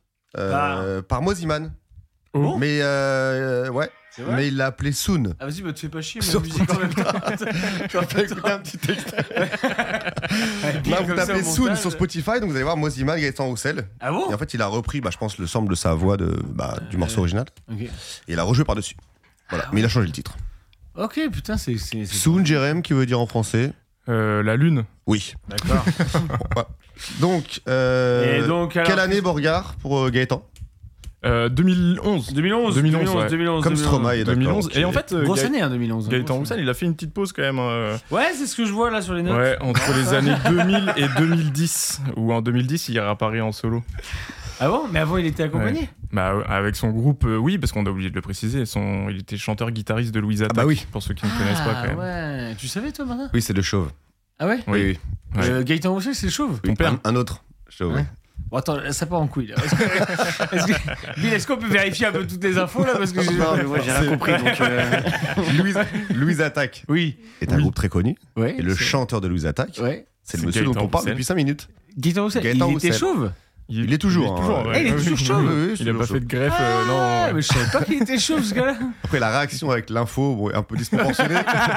par Moziman. Oh. Mais ouais. vrai Mais il l'a appelé Soon. Ah, vas-y, te fais pas chier, Sur mais la musique en même temps. Tu vas faire écouter un petit extrait. Là, vous tapez Soon sur Spotify, donc vous allez voir Moziman, Gaëtan Roussel. Ah bon? Et en fait, il a repris, je pense, le sample de sa voix du morceau original. Ok. Et il a rejoué par-dessus. Voilà. Mais il a changé le titre. Ok, putain, c'est... Soon, Jérém, qui veut dire en français? La lune. Oui. D'accord. Donc, Et donc, alors, quelle année Borgard pour Gaëtan? 2011. 2011. Comme Stromae, d'accord. 2011. Et en fait, Grosse année, hein, 2011. Gaëtan Roussel, il a fait une petite pause quand même. Ouais, c'est ce que je vois là sur les notes. Ouais, entre les années 2000 et 2010. Où en 2010, il est réapparu en solo. Ah bon? Mais avant, il était accompagné? Ouais. Bah, avec son groupe, oui, parce qu'on a oublié de le préciser. Il était chanteur-guitariste de Louise Attaque. bah oui. Pour ceux qui ne connaissent pas quand même. Ouais. Tu savais, toi, Martin? Oui, c'est le chauve. Ah ouais? Oui. Ouais. Gaëtan Roussel, c'est le chauve. Ton père. Un autre chauve, oui. Bon, attends, ça part en couille là. Bill, est-ce qu'on peut vérifier un peu toutes les infos là? Parce que Non, mais moi, j'ai rien compris. Donc, Louise Attaque Oui. est un groupe très connu. Ouais. Et le chanteur de Louise Attaque, Ouais. c'est le C'est monsieur dont Gaëtan on parle Roussel. depuis 5 minutes. Gaëtan Roussel, Gaëtan il était Roussel. chauve? Il est toujours. ouais. il est toujours chauve. Oui, Il a toujours pas chauve. fait de greffe, Ah, non. mais je savais pas qu'il était chauve ce gars-là. Après, la réaction avec l'info, bon, est un peu disproportionnée.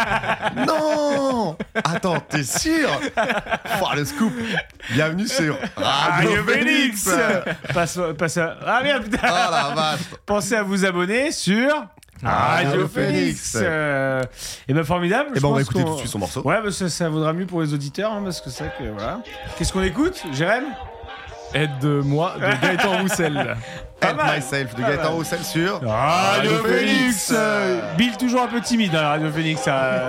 Non! Attends, t'es sûr? Le scoop. Bienvenue sur Radio Phoenix. Passe à... Ah merde, putain. Ah la vache. Pensez à vous abonner sur Radio Phoenix. Et ben formidable. Et je ben on va pense écouter qu'on- tout de suite son morceau. Ouais, bah ça vaudra mieux pour les auditeurs, hein, parce que c'est vrai que voilà. Qu'est-ce qu'on écoute, Jérém? Aide-moi de Gaëtan Roussel. Help mal. Myself de Gaëtan Roussel sur Radio Phoenix. Bill toujours un peu timide dans la Radio Phoenix. Ça...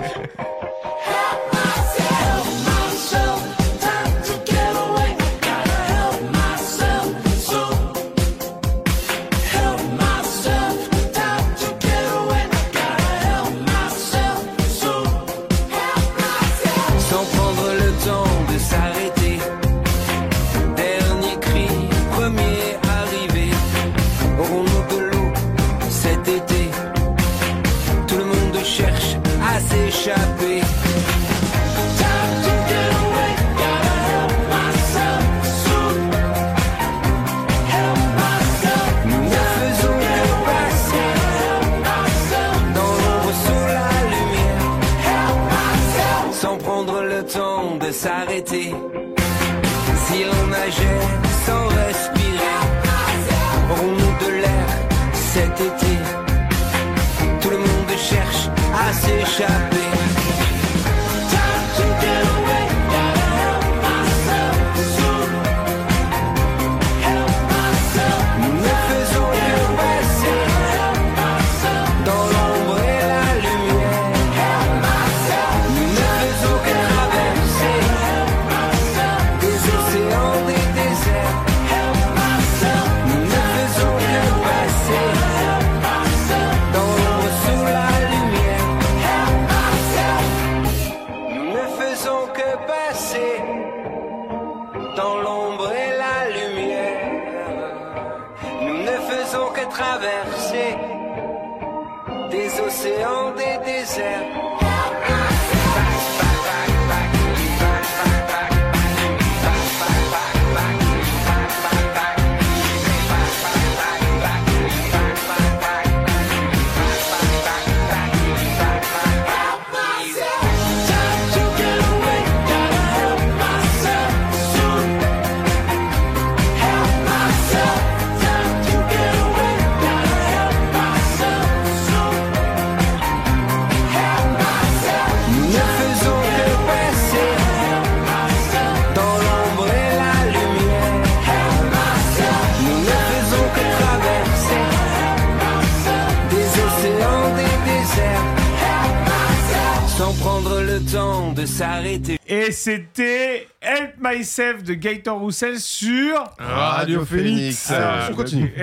Sans prendre le temps de s'arrêter. Dernier cri, premier arrivé. Aurons-nous de l'eau cet été? Tout le monde cherche à s'échapper. Time to get away, gotta help myself soon. Help myself. Nous ne faisons que passer dans l'ombre sous la lumière. Help myself. Sans prendre le temps de s'arrêter. Si l'on nageait sans respirer, aurons-nous de l'air cet été? Tout le monde cherche à s'échapper. Time to get away, gotta help myself soon. Help myself. Nous ne faisons que passer dans l'ombre et la lumière. Help myself. Nous ne faisons que traverser des océans, des déserts. Help myself. Nous ne faisons que passer dans l'ombre sous la lumière. Help myself. Nous ne faisons que passer dans l'ombre et la lumière. Nous ne faisons que traverser des océans, des déserts. Back, back, back, back, back, back, back, back, back, back, back. de s'arrêter. Et c'était Help Myself de Gaëtan Roussel sur Radio Phoenix. On continue.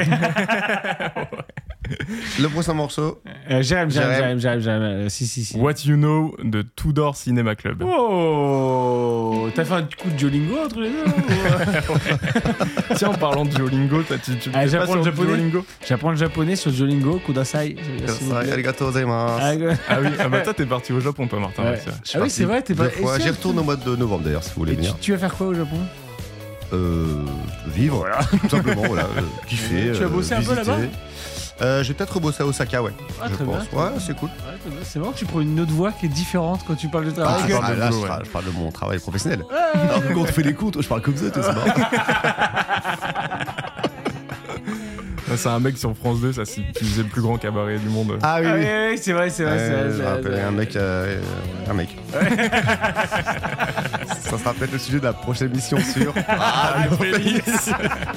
Le prochain morceau. J'aime. Si. What You Know de Tudor Cinema Club. Oh, t'as fait un coup de Duolingo entre les deux? Tiens, en parlant de Duolingo, tu j'apprends le japonais. Duolingo. J'apprends le japonais sur Duolingo, Kudasai. Arigato gozaimasu. Ah oui, bah toi t'es parti au Japon, toi, Martin. Ouais. Ah oui, c'est vrai, t'es pas. J'y retourne au mois de novembre d'ailleurs, si vous voulez venir. Tu vas faire quoi au Japon? Vivre, voilà. Tout simplement, voilà. Kiffer. Tu vas bosser un peu là-bas? Je vais peut-être rebosser à Osaka, ouais. Ah, je très pense. bien. Ouais, c'est cool. Ouais, c'est marrant que tu prends une autre voix qui est différente quand tu parles de travail. Je parle de mon travail professionnel. Alors que quand on fait les cours, je parle comme ça, c'est marrant. C'est un mec sur France 2, ça, qui faisait le plus grand cabaret du monde. Ah oui, oui, c'est vrai. Je me rappelle un mec. Ça sera peut-être le sujet de la prochaine émission sur Radio Phoenix.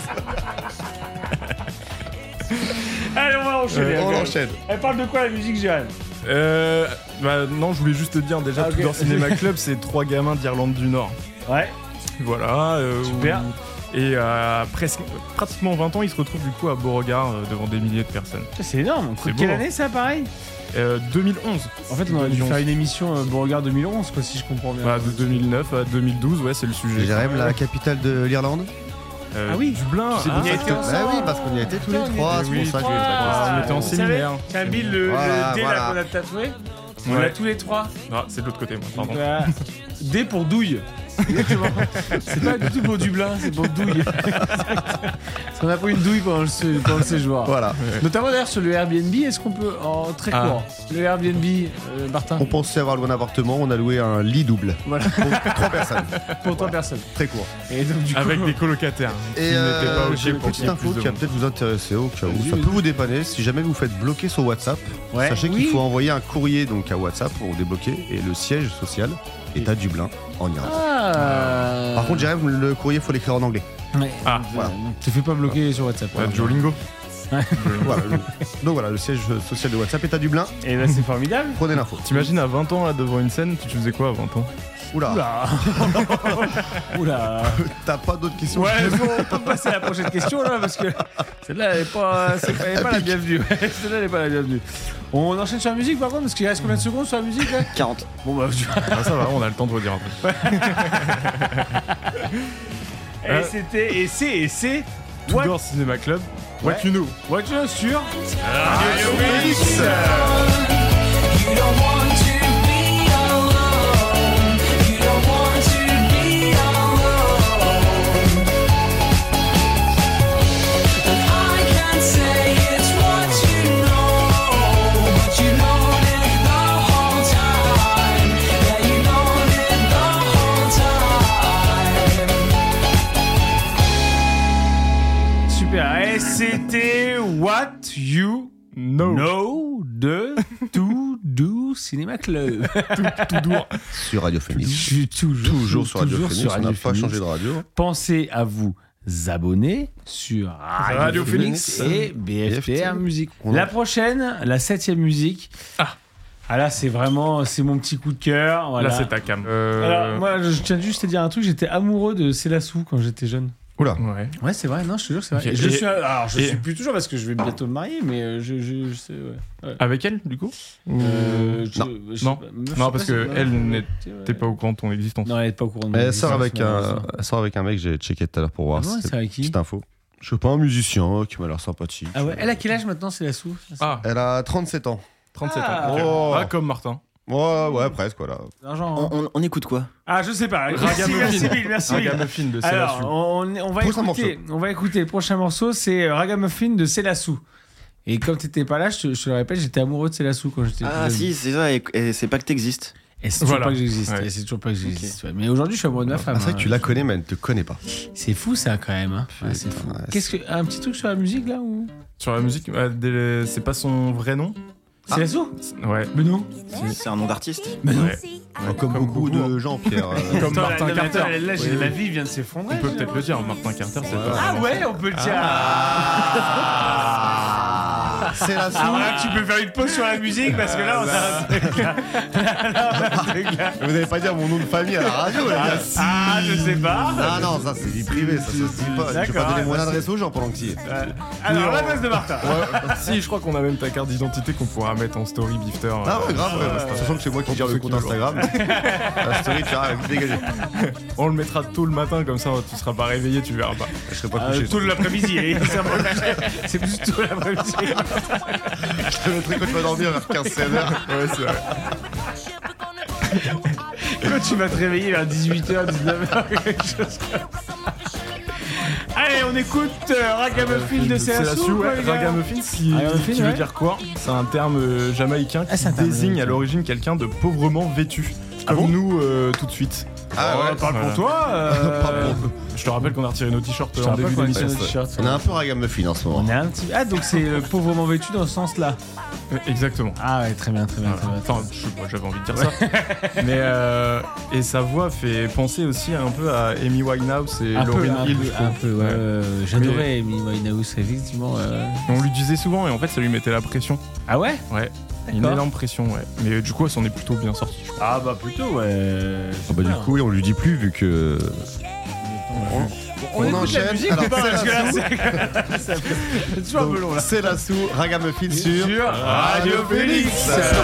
Allez, on va enchaîner. On enchaîne. Elle parle de quoi la musique, Jérém? Non, je voulais juste te dire, déjà, Tudor Cinema Club, c'est 3 gamins d'Irlande du Nord. Ouais. Voilà. Super. Et pratiquement 20 ans, ils se retrouvent du coup à Beauregard devant des milliers de personnes. C'est énorme. C'est Quelle beau. année ça, pareil? 2011. En fait, on aurait dû faire une émission Beauregard 2011, quoi, si je comprends bien. Bah, de 2009 à 2012, ouais, c'est le sujet. Jérém, la capitale de l'Irlande. Ah oui. Dublin. Tu sais, on y a été ensemble. Bah oui, parce qu'on y a été tous les trois. C'est pour ça que je on était en séminaire. Tiens, Bill, le D là qu'on a tatoué. On l'a tous les trois. Ah, c'est de l'autre côté, moi, pardon. D pour douille. Exactement. C'est pas du tout pour Dublin, c'est pour douille. Parce qu'on a pris une douille pendant le séjour. Voilà. Ouais. Notamment d'ailleurs sur le Airbnb, est-ce qu'on peut, en très court, le Airbnb, Martin? On pensait avoir loué un appartement, on a loué un lit double. Voilà. Pour 3 personnes. Pour 3 personnes. Très court. Et donc, du coup, avec des colocataires. Et qui n'étaient pas OK pour petite info qui va peut-être vous intéresser au cas où. Ça oui. peut vous dépanner. Si jamais vous faites bloquer sur WhatsApp, sachez qu'il faut envoyer un courrier donc à WhatsApp pour débloquer. Et le siège social est à Dublin, en Irlande. Par contre, Jérém, le courrier, il faut l'écrire en anglais. Ouais. Voilà. Donc, te fais pas bloquer sur WhatsApp. Duolingo. Voilà, donc voilà, le siège social de WhatsApp est à Dublin. Et là, c'est formidable. Prenez l'info. T'imagines à 20 ans là devant une scène, tu faisais quoi à 20 ans? Oula. Oula. T'as pas d'autres questions? Ouais, on peut passer à la prochaine question là, parce que celle-là, elle est pas la bienvenue. Celle-là, elle est pas la bienvenue. On enchaîne sur la musique par contre, parce qu'il reste combien de secondes sur la musique là? 40. Bon bah, ça va, on a le temps de redire un peu. Et c'est Tudor Cinema Club. What You Know. What You Know sur Radio Phoenix. You don't want to be alone. You don't want to be alone. And I can't say it's what you know, but you know it the whole time. Yeah, you know it the whole time. Super. Et c'était What You Know de To Do Cinema Club. Tout doux. Sur Radio Phoenix. Toujours sur Radio Phoenix. On n'a pas changé de radio. Pensez à vous abonner sur Radio Phoenix et BFTR Musique. La prochaine, la 7e musique. Ah là, c'est mon petit coup de cœur. Voilà. Là, c'est ta cam. Alors, moi, je tiens juste à te dire un truc. J'étais amoureux de Célassou quand j'étais jeune. Oula. Ouais, c'est vrai. Non, je te jure, c'est vrai. Okay. Je suis plus toujours parce que je vais bientôt me marier, mais je sais. Ouais. Avec elle, du coup Non, parce que elle n'était pas au courant de ton existence. Non, elle n'est pas au courant de mon Elle existence. sort avec un mec, j'ai checké tout à l'heure pour voir. Ah ouais, c'est avec qui? Petite info. Je sais pas, un musicien qui m'a l'air sympathique. Ah ouais, elle a quel âge maintenant, Célassou? Elle a 37 ans. 37 Ah. ans. Oh. Ah, comme Martin. Ouais, presque, voilà. On écoute quoi? Ah, je sais pas. Merci. Ragamuffin de Célassou. Alors, on va écouter le prochain morceau, c'est Ragamuffin de Célassou. Et comme t'étais pas là, je te le répète, j'étais amoureux de Célassou quand j'étais Ah plus jeune. si, c'est ça, et c'est pas que t'existes. Et c'est toujours Voilà. pas que j'existe. Ouais. Et c'est toujours pas que j'existe. Ouais. Mais aujourd'hui, je suis amoureux de ma femme. C'est vrai que tu la connais, mais elle ne te connaît pas. C'est fou ça quand même. Hein. Ouais, c'est fou. Un petit truc sur la musique là ou? Sur la musique, c'est pas son vrai nom? Célassou? Ouais. Mais non. C'est un nom d'artiste. Mais non. Ouais. Comme beaucoup de gens, Pierre. Comme Attends, Martin Carter. Là, ma vie vient de s'effondrer. On peut peut-être le dire, Martin Carter, c'est pas. Ah ouais, on peut le dire. C'est la Alors là, tu peux faire une pause sur la musique parce que là, on a un truc là. Vous n'allez pas dire mon nom de famille à la radio, les gars. Je sais pas. Non, ça c'est vie privée, ça se dit pas. Je vais pas donner mon adresse aux gens pendant que tu y es. Alors, l'adresse de Martin. Si, je crois qu'on a même ta carte d'identité qu'on pourra mettre en story Bifter. Ah ouais, grave, sachant que c'est moi qui gère le compte Instagram. La story, tu vas dégager. On le mettra tôt le matin, comme ça tu seras pas réveillé, tu verras pas. Je serai pas couché. Tôt l'après-midi, c'est plus tôt l'après-midi. Je te mettrai quand tu vas dormir vers 15-16h. Ouais, c'est vrai. Quand tu vas te réveiller vers 18h, 19h, quelque chose comme ça. Allez, on écoute Ragamuffin de C'est la Sou. Ragamuffin, qui veut dire quoi? C'est un terme jamaïcain qui désigne à l'origine quelqu'un de pauvrement vêtu. Comme nous, tout de suite. Ah ouais, parle pour toi. Je te rappelle qu'on a retiré nos t-shirts Je te en rappelle début qu'on a d'émission. retiré nos t-shirts. On a un peu Ragamuffin en ce moment. On est un petit. Ah, donc c'est pauvrement vêtu dans ce sens-là. Exactement. Ah ouais, très bien. Enfin, j'avais envie de dire ça. Mais et sa voix fait penser aussi un peu à Amy Winehouse et Lauryn Hill. Un peu, ouais. J'adorais Amy Winehouse, effectivement. On lui disait souvent et en fait ça lui mettait la pression. Ah ouais? Ouais. Une énorme pression, ouais. Mais du coup, elle s'en est plutôt bien sortie. Ah bah plutôt, ouais. Bah du coup, oui, on lui dit plus vu que. On enchaîne. La musique, alors, parce que là, c'est toujours un peu long là. C'est la sous Ragamuffin sur Radio Phoenix.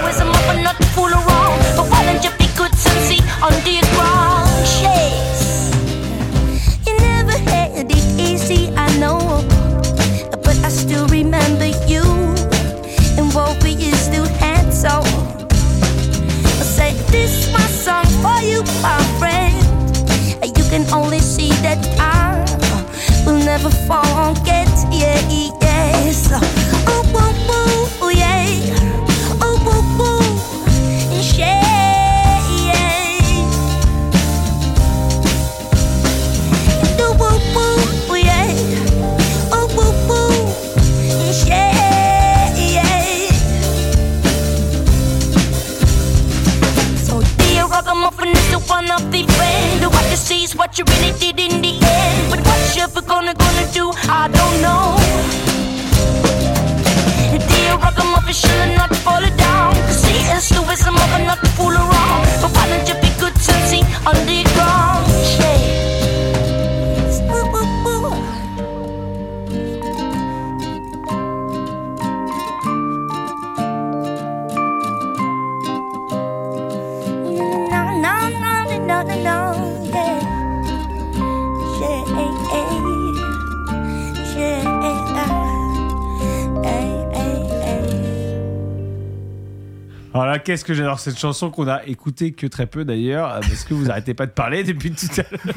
So I say this my song for you, my friend. You can only see that I will never forget. Yeah, yes. Oh, woo, woo, yeah. Oh, woo, woo, yeah. Do woo, woo, yeah. Oh, woo, woo, yeah. Ragamuffin is the one of the friend. What you see is what you really did in the end. But what you ever gonna do, I don't know. Dear Ragamuffin, should not fall down. Cause he is the wisdom of not to fool around. But why don't you be good to see on the ground? Yeah. Alors là, qu'est-ce que j'adore cette chanson qu'on a écoutée que très peu d'ailleurs, parce que vous arrêtez pas de parler depuis tout à l'heure.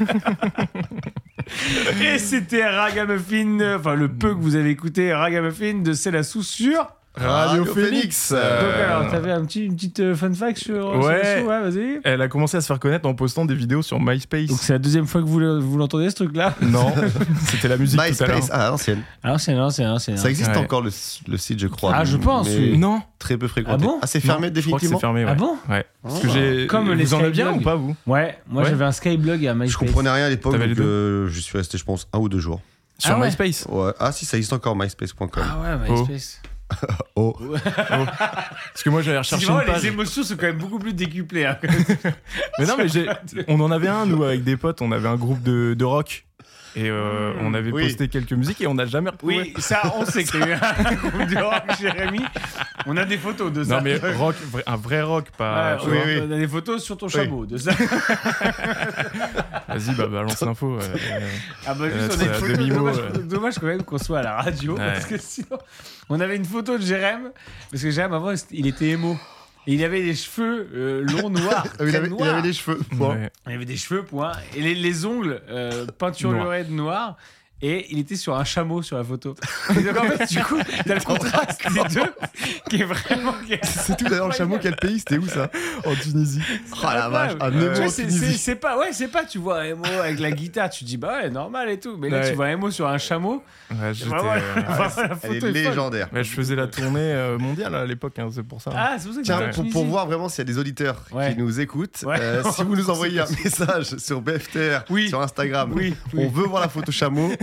Et c'était Ragamuffin, enfin le peu que vous avez écouté, Ragamuffin de Célassou sur Radio Phoenix. Donc alors, t'avais une petite fun fact sur ouais, ouais, vas-y. Elle a commencé à se faire connaître en postant des vidéos sur MySpace. Donc c'est la deuxième fois que vous l'entendez ce truc-là? Non, c'était la musique tout à l'heure. MySpace, à l'ancienne. Ça existe encore le site, je crois. Ah, je pense, oui. Non. Très peu fréquenté. Ah bon? C'est fermé définitivement. Je crois que c'est fermé, ouais. Ah bon? Ouais. Parce que j'ai. Comme les vous en avez bien Skyblogs. ou pas, vous? Ouais, moi j'avais un Skyblog à MySpace. Je comprenais rien à l'époque, T'avais les donc je suis resté, je pense, 1 ou 2 jours. Sur ouais. MySpace? Ouais. Ah si, ça existe encore, myspace.com. Ah ouais, MySpace. Oh. Parce que moi j'avais recherché C'est une vrai, page. les émotions sont quand même beaucoup plus décuplées. Hein. Mais non, mais on en avait un, nous, avec des potes, on avait un groupe de rock. Et on avait posté quelques musiques et on n'a jamais retrouvé. Oui, ça, on sait qu'il y a eu un groupe de rock, Jérémy. On a des photos de ça. Non, mais rock, un vrai rock, pas. Ouais, on a des photos sur ton chameau de ça. Vas-y, balance l'info. Ah bah juste, on a une photo. Dommage quand même qu'on soit à la radio, parce que sinon, on avait une photo de Jérém, parce que Jérém avant, il était émo. Et il avait des cheveux longs noirs. Il avait des cheveux. Ouais. Il avait des cheveux, point. Et les ongles peinturlurés de noir. Et il était sur un chameau sur la photo. Et donc en fait, du coup, t'as le contraste des deux qui est vraiment. C'est tout d'ailleurs le chameau, quel pays? C'était où ça? En Tunisie. Oh la vache, un émo en Tunisie. C'est pas, tu vois un émo avec la guitare, tu te dis bah ouais, normal et tout. Mais là, tu vois un émo sur un chameau. Ouais, Elle est légendaire. Mais je faisais la tournée mondiale à l'époque, hein, c'est pour ça. Ah, c'est pour ça que tiens, pour voir vraiment s'il y a des auditeurs qui nous écoutent, si vous nous envoyez un message sur BFTR, sur Instagram, on veut voir la photo chameau,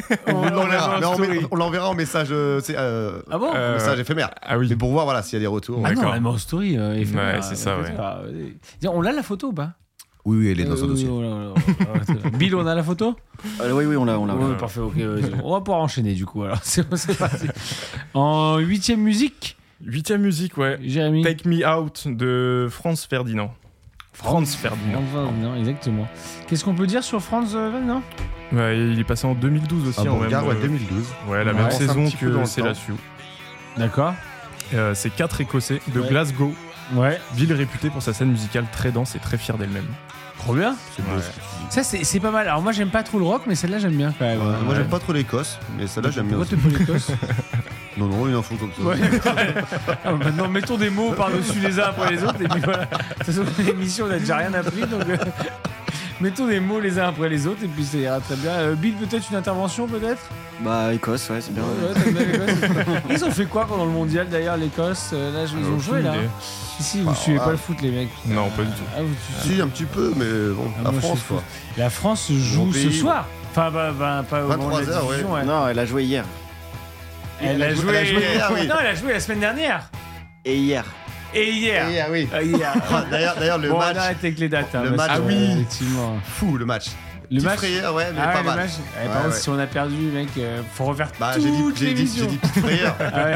on l'enverra en message. Ah bon Message éphémère. Ah oui. Mais pour voir voilà s'il y a des retours. Ah non, on la met en story éphémère. Ouais, c'est ça, ouais. On a la photo ou pas? Oui, elle est dans son dossier. Bill, on a la photo? Oui, on l'a. Ouais, parfait, ok. On va pouvoir enchaîner du coup. Alors, c'est parti. En 8e musique. 8e musique, ouais. Jérémy. Take Me Out de Franz Ferdinand. Franz Ferdinand. Exactement. Qu'est-ce qu'on peut dire sur Franz Ferdinand? Ouais, il est passé en 2012 aussi. En 2012. Ouais, la même saison que Célassio. D'accord. C'est 4 Écossais de Glasgow. Ouais. Ville réputée pour sa scène musicale très dense et très fière d'elle-même. Trop bien. C'est beau. Ça, c'est pas mal. Alors, moi, j'aime pas trop le rock, mais celle-là, j'aime bien quand même. Moi, j'aime pas trop l'Écosse, mais celle-là, j'aime bien. Pourquoi t'aimes pas l'Écosse? Non, il en faut comme ça. Ouais. Maintenant, mettons des mots par-dessus les uns après les autres, et puis voilà. De toute façon, l'émission, on a déjà rien appris, donc mettons des mots les uns après les autres, et puis ça ira très bien. Bill, peut-être une intervention, peut-être? Bah, Écosse, ouais, c'est bien. Ouais, t'aimes bien l'Écosse. Ils ont fait quoi pendant le mondial d'ailleurs, l'Écosse? Là, ils ont joué là. Ici, vous suivez pas le foot, les mecs? Non, pas du tout. Si, un petit peu, mais bon, la France, quoi. La France joue ce soir. Enfin, pas au moment de la diffusion. Ouais. Non, elle a joué hier. Elle a joué hier, oui. Non, elle a joué la semaine dernière. Et hier. Et hier. Hier, oui. Hier. D'ailleurs, le bon, match. On arrête avec les dates. Le match, effectivement. Fou, le match. Le match frayeur, ouais, mais pas mal. Par contre, si on a perdu, mec, faut refaire toute l'émission. J'ai dit petite frayeur.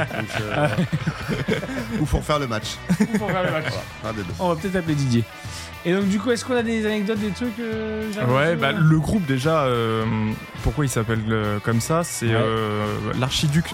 Ouais. Ou faut refaire le match. On va peut-être appeler Didier. Et donc, du coup, est-ce qu'on a des anecdotes, des trucs Ouais, le groupe, déjà, pourquoi il s'appelle comme ça? C'est l'archiduc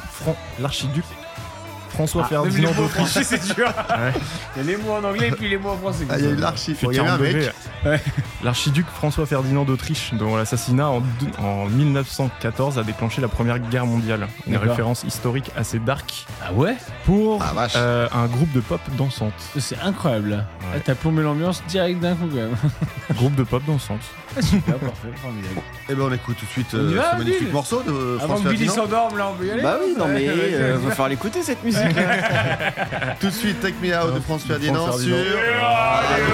François Ferdinand d'Autriche. C'est dur. Ouais. Il y a les mots en anglais et puis les mots en français. Il y a eu l'archiduc. Il y a un mec. L'archiduc François Ferdinand d'Autriche, dont l'assassinat en 1914 a déclenché la Première Guerre mondiale. Une référence historique assez dark. Ah ouais? Pour un groupe de pop dansante. C'est incroyable. Ouais. T'as plombé l'ambiance direct d'un coup quand même. Groupe de pop dansante. Super, parfait, formidable. Et ben on écoute tout de suite ce magnifique morceau de François Ferdinand. Avant que Billy s'endorme, là, on peut y aller. Bah oui, non mais va falloir l'écouter cette musique. Tout de suite, Take Me Out de François Ferdinand sur Radio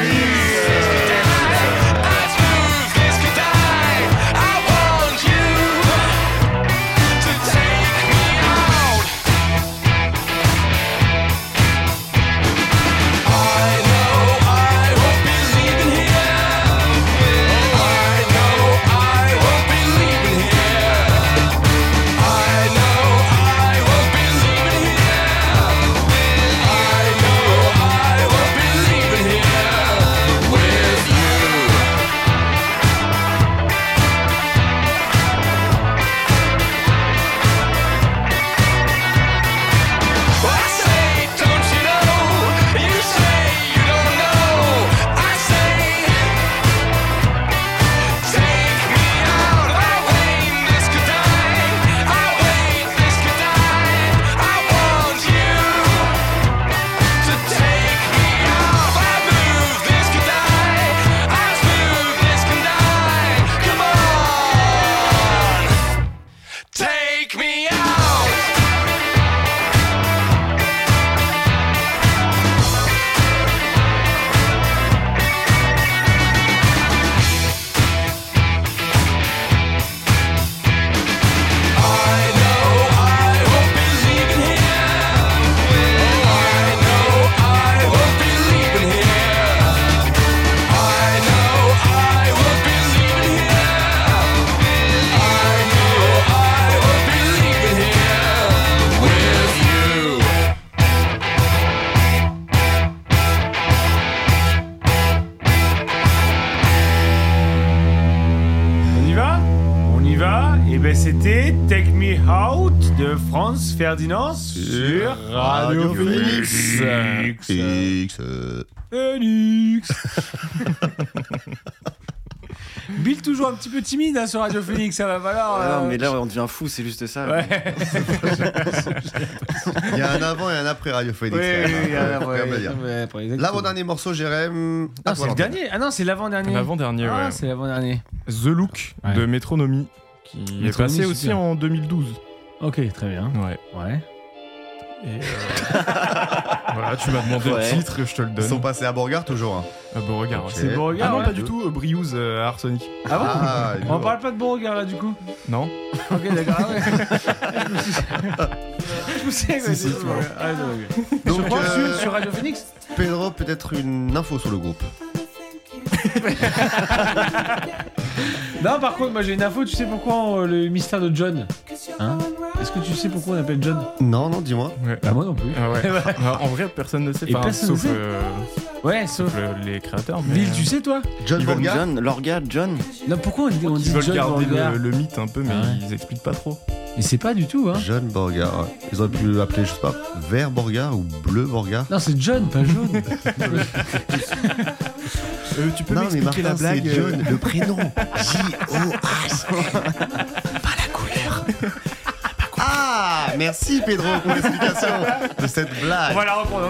C'était Take Me Out de Franz Ferdinand sur Radio Phoenix. Bill toujours un petit peu timide sur Radio Phoenix, ça va falloir. Non mais là on devient fou, c'est juste ça. Ouais. Il y a un avant et un après Radio Phoenix. Oui, l'avant-dernier morceau, Jérém. Non, c'est le dernier. Ah non, c'est l'avant-dernier. L'avant-dernier, ouais. C'est l'avant-dernier. The Look de Metronomy, qui est passé aussi en 2012. Ok, très bien. Ouais. Et Voilà, tu m'as demandé le titre, je te le donne. Ils sont passés à Beauregard toujours. Hein. À Beauregard, okay. C'est Beauregard. Ah non, pas du tout, Briouze à Arsenic. Ah bon on parle pas de Beauregard là du coup? Non. Ok, d'accord. Je me sais quoi c'est. Donc, je crois sur Radio Phoenix. Pedro, peut-être une info sur le groupe. Non, par contre, moi j'ai une info. Tu sais pourquoi le mystère de John? Hein? Est-ce que tu sais pourquoi on l'appelle John? Non, dis-moi. Ouais. Bah, moi non plus. Ah ouais. En vrai, personne ne sait. Et personne sauf, ne sait. Ouais, sauf les créateurs. Mais... Bill, tu sais toi? John Beauregard. John, Lorga, John. Non, pourquoi on dit ils veulent John garder Beauregard le mythe un peu, mais ils expliquent pas trop. Mais c'est pas du tout, hein. John Beauregard. Ils auraient pu l'appeler, je sais pas, vert Beauregard ou bleu Beauregard. Non, c'est John, pas jaune. Tu peux non, m'expliquer la blague c'est John, le prénom. J-O-H. Pas la couleur. Ah, merci Pedro pour l'explication de cette blague. On va la reprendre.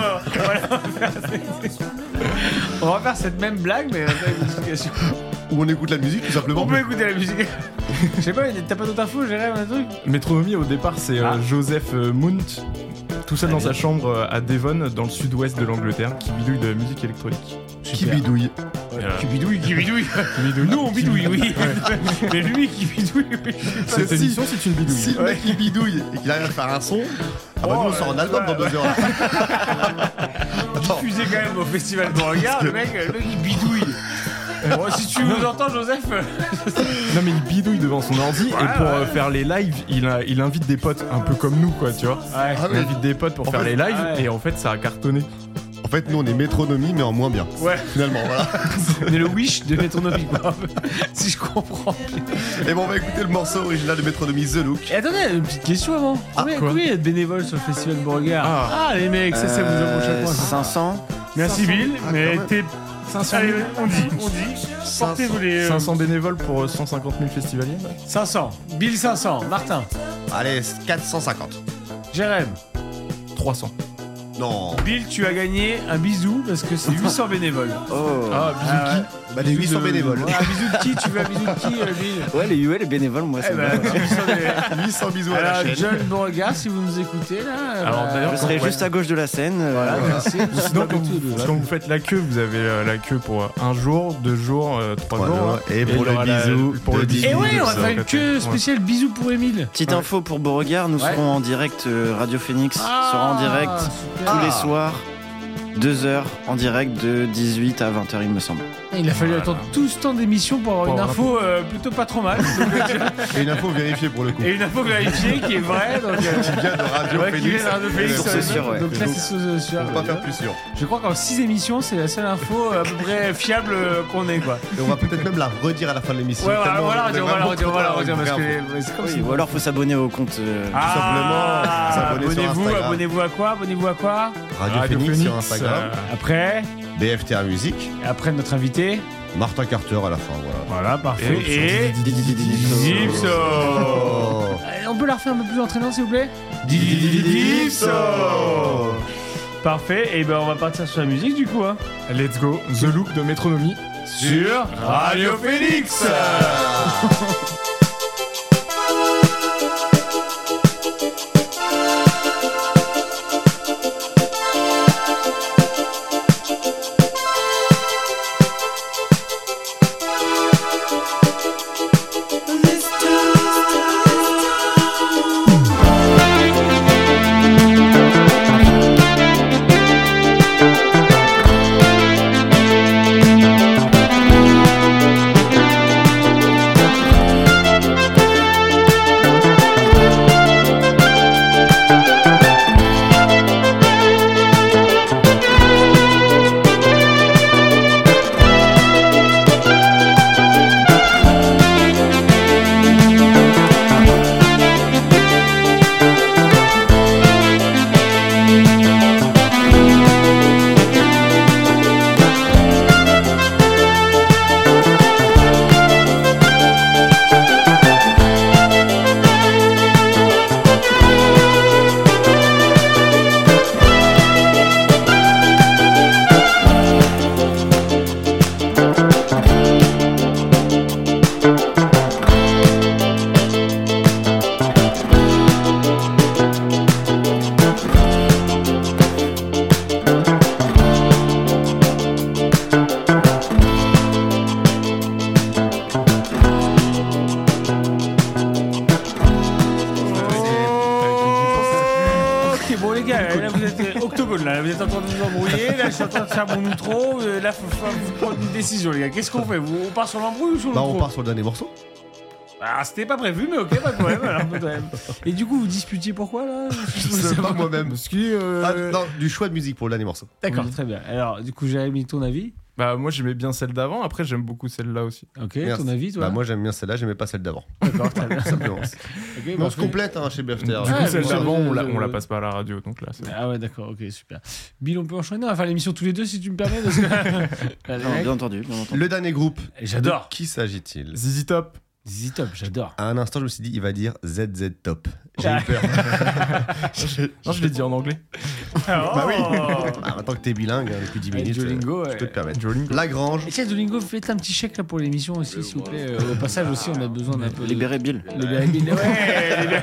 On va faire cette même blague, mais avec une explication. Où on écoute la musique tout simplement. On peut écouter la musique. Je sais pas, t'as pas d'autres infos, Jérém, un truc? Métronomie, au départ, c'est Joseph Mount, tout seul dans sa chambre à Devon, dans le sud-ouest de l'Angleterre, qui bidouille de musique électronique. Qui bidouille. Qui bidouille. Nous on bidouille, oui. Mais lui qui bidouille, oui. Cette émission, c'est une bidouille. Si le mec il bidouille et qu'il arrive à faire un son, ah bah nous on sort un album dans 2 heures là. Diffusé quand même au festival de Beauregard, le mec il bidouille. Bon, si tu nous entends, Joseph. Non, mais il bidouille devant son ordi et pour faire les lives, il invite des potes un peu comme nous, quoi, tu vois. Ouais. Il invite des potes pour faire les lives et en fait, ça a cartonné. En fait, nous on est Métronomie, mais en moins bien. Ouais. Finalement, voilà. On est le Wish de Métronomie, quoi. Si je comprends bien. Et bon, on va écouter le morceau original de Métronomie, The Look. Et attendez, une petite question avant. Combien il y a de bénévoles sur le festival de Beauregard? Ah, les mecs, ça vous embauche à quoi? 500. Merci Bill, mais t'es. 500 Allez, on dit. Portez-vous les. 500 bénévoles pour 150 000 festivaliers. 500. Bill 500. Martin. Allez, 450. Jérém. 300. Non. Bill, tu as gagné un bisou parce que c'est 800 bénévoles. Oh. Ah, bisous de qui? Bah, les 800 bénévoles. Ouais, un bisou de qui? Tu veux un bisou de qui, Bill? Ouais, les bénévoles, moi, c'est 800 bisous à la Alors, chaîne. John Beauregard, si vous nous écoutez là. Alors, d'ailleurs, je serai juste à gauche de la scène. Voilà, merci. Sinon, quand vous faites la queue, vous avez la queue pour 1 jour, 2 jours, 3 jours. Et pour le bisou. Pour le bisou. Et ouais, on va faire une queue spéciale bisou pour Émile. Petite info pour Beauregard, nous serons en direct, Radio Phoenix sera en direct tous les soirs. 2 heures en direct de 18 à 20h, il me semble. Il a fallu attendre tout ce temps d'émission pour avoir une info plutôt pas trop mal. Et une info vérifiée pour le coup. Et une info vérifiée qui est vraie. Donc, qui vient de Radio Phoenix. Qui vient de Radio Phoenix. Source sûre, ouais. Donc là, c'est source sûre. On va pas faire plus sûr. Je crois qu'en 6 émissions, c'est la seule info à peu près fiable qu'on ait, quoi. Et on va peut-être même la redire à la fin de l'émission. Ouais, on va la redire, parce que c'est comme ça. Ou alors, faut s'abonner au compte. Tout simplement. Abonnez-vous à quoi? Radio Phoenix sur Instagram. Après BFTA Musique. Et après notre invité Martin Carter à la fin, voilà. Voilà, parfait. Et Dipso. On peut la refaire un peu plus entraînant, s'il vous plaît? Dipso. Parfait. Et ben on va partir sur la musique du coup, hein. Let's go. The Look de Métronomie sur Radio Phoenix. sortir mon outro. Là, faut prendre une décision, les gars. Qu'est-ce qu'on fait? On part sur l'embrouille ou sur l'outro? On part sur le dernier morceau. Ah, c'était pas prévu, mais ok, pas de problème. Alors, pas de problème. Et du coup, vous disputiez pourquoi là? Je sais pas moi-même. Parce que. Non, du choix de musique pour le dernier morceau. D'accord, très bien. Alors, du coup, Jérémy, ton avis? Bah, moi j'aimais bien celle d'avant, après j'aime beaucoup celle-là aussi. Ok, Merci. ton avis, toi? Bah, moi j'aime bien celle-là, j'aimais pas celle d'avant. D'accord, très bien. Simplement. Okay, On se complète chez BFTR. Du coup, celle d'avant, on la passe pas à la radio, donc là c'est. Ah ouais, d'accord, ok, super. Bill, on peut enchaîner, on va faire l'émission tous les deux si tu me permets. Bien entendu. Le dernier groupe. J'adore. De qui s'agit-il? ZZ Top. ZZ Top, j'adore. À un instant, je me suis dit, il va dire ZZ Top. J'ai eu peur. Non, je l'ai dit en anglais. Bah oui. Maintenant que t'es bilingue, depuis 10 minutes, Duolingo, je peux te permettre. Duolingo. Lagrange. Et tiens, Duolingo, faites un petit chèque là pour l'émission aussi, s'il vous plaît. Au passage aussi, on a besoin d'un peu. Libérer Bill. Libérer Bill. Ouais,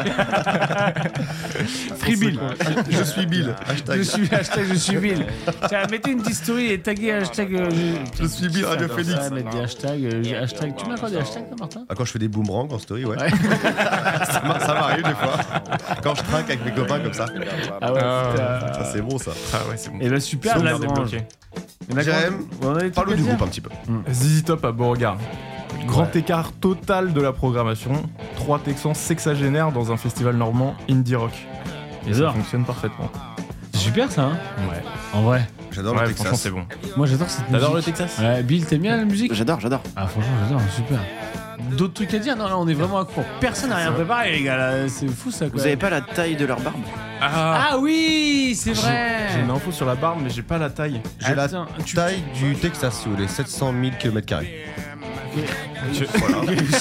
Free Bill. Je suis Bill. Hashtag. Je suis Bill. Tiens, mettez une petite story et taguez hashtag. Je suis Bill Radio Phoenix. Ça, mettre des hashtags. Tu mets encore des hashtags, là, Martin? Quand je fais des boomerangs en story, ouais. ça m'arrive des fois. Quand je trinque avec mes copains comme ça. Ah ouais, Ça, c'est bon ça. Ah ouais, c'est bon. Et bah super, la Lagrange. J'aime. Parle du groupe un petit peu. ZZ Top à Beauregard. Grand écart total de la programmation. 3 Texans sexagénaires dans un festival normand indie rock. Et ça fonctionne parfaitement. C'est super ça, hein? Ouais. En vrai. J'adore Ouais, le Texas. franchement, c'est bon. Moi j'adore cette musique. T'adores le Texas? Ouais, Bill, t'aimes bien la musique? J'adore. Ah franchement j'adore, super. D'autres trucs à dire? Non, là on est vraiment à court. Personne n'a rien préparé les gars, là. C'est fou ça quoi. Vous avez pas la taille de leur barbe? Ah oui, c'est vrai. J'ai une info sur la barbe, mais j'ai pas la taille. J'ai la taille du Texas, si vous voulez, 700 000 km². Voilà.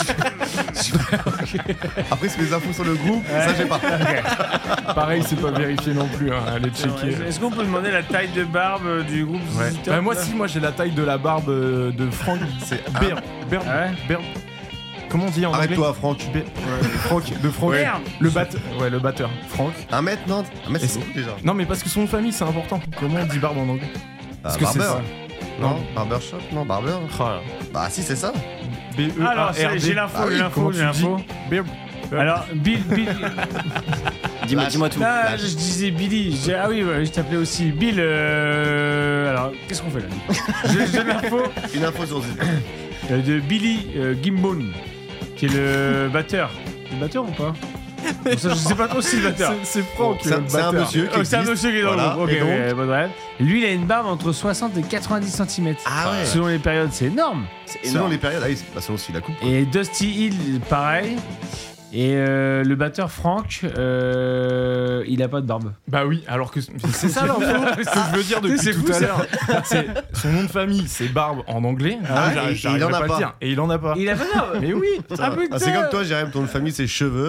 Après, c'est les infos sur le groupe, ça j'ai pas. Pareil, c'est pas vérifié non plus. Hein. Allez checker. Est-ce qu'on peut demander la taille de barbe du groupe? Ouais. Bah, moi j'ai la taille de la barbe de Franck. C'est Bern. Comment on dit en anglais? Arrête-toi, Franck. Franck. Ouais. Le batteur. Franck. 1 mètre, non? 1 mètre, c'est beaucoup déjà. Non, mais parce que son nom de famille, c'est important. Comment on dit barbe en anglais? Parce que c'est Barber. ça. Non, barbershop, non, barber. Ah. Bah si, c'est ça. B-E-A-R-D. Alors, j'ai l'info. Alors, Bill. Dis-moi tout. Là, je disais Billy. Ah oui, ouais, je t'appelais aussi Bill. Alors, qu'est-ce qu'on fait là? J'ai l'info. Une info sur ZZ. De Billy Gimbon, qui est le batteur. Le batteur ou pas? Bon, ça, je sais pas trop si c'est le batteur. C'est Franck. C'est un monsieur qui C'est un monsieur qui est dans le groupe. Et donc bref. Lui, il a une barbe entre 60 et 90 cm. Ah ouais. Selon les périodes, c'est énorme. Selon les périodes, selon aussi la coupe. Et Dusty Hill, pareil. Et le batteur Franck, il a pas de barbe. Bah oui, alors que c'est ça l'info. Ce que je veux dire depuis tout à l'heure. C'est son nom de famille, c'est Barbe en anglais. Il en a pas. Le dire. Et il en a pas. Il a pas de barbe. Mais oui. C'est comme toi, Jérémy, ton nom de famille, c'est cheveux.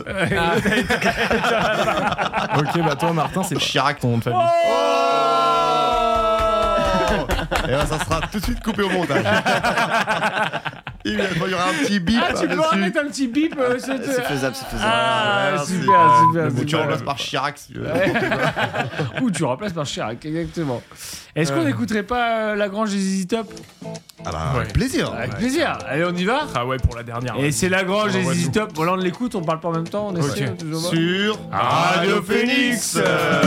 Ok, bah toi, Martin, c'est Chirac ton nom de famille. Et ben, ça sera tout de suite coupé au montage. Il y aura un petit bip. Tu peux mettre un petit bip. C'est faisable. Ah, super. Ou tu remplaces par Chirac si tu veux. Ou tu remplaces par Chirac, exactement. Est-ce qu'on n'écouterait pas Lagrange et ZZ Top? Ah bah, avec plaisir. Avec plaisir. Allez, on y va? Ah ouais, pour la dernière. Et c'est Lagrange et ZZ Top. Voilà, on l'écoute, on parle pas en même temps. On essaie toujours. Sur Radio Phoenix.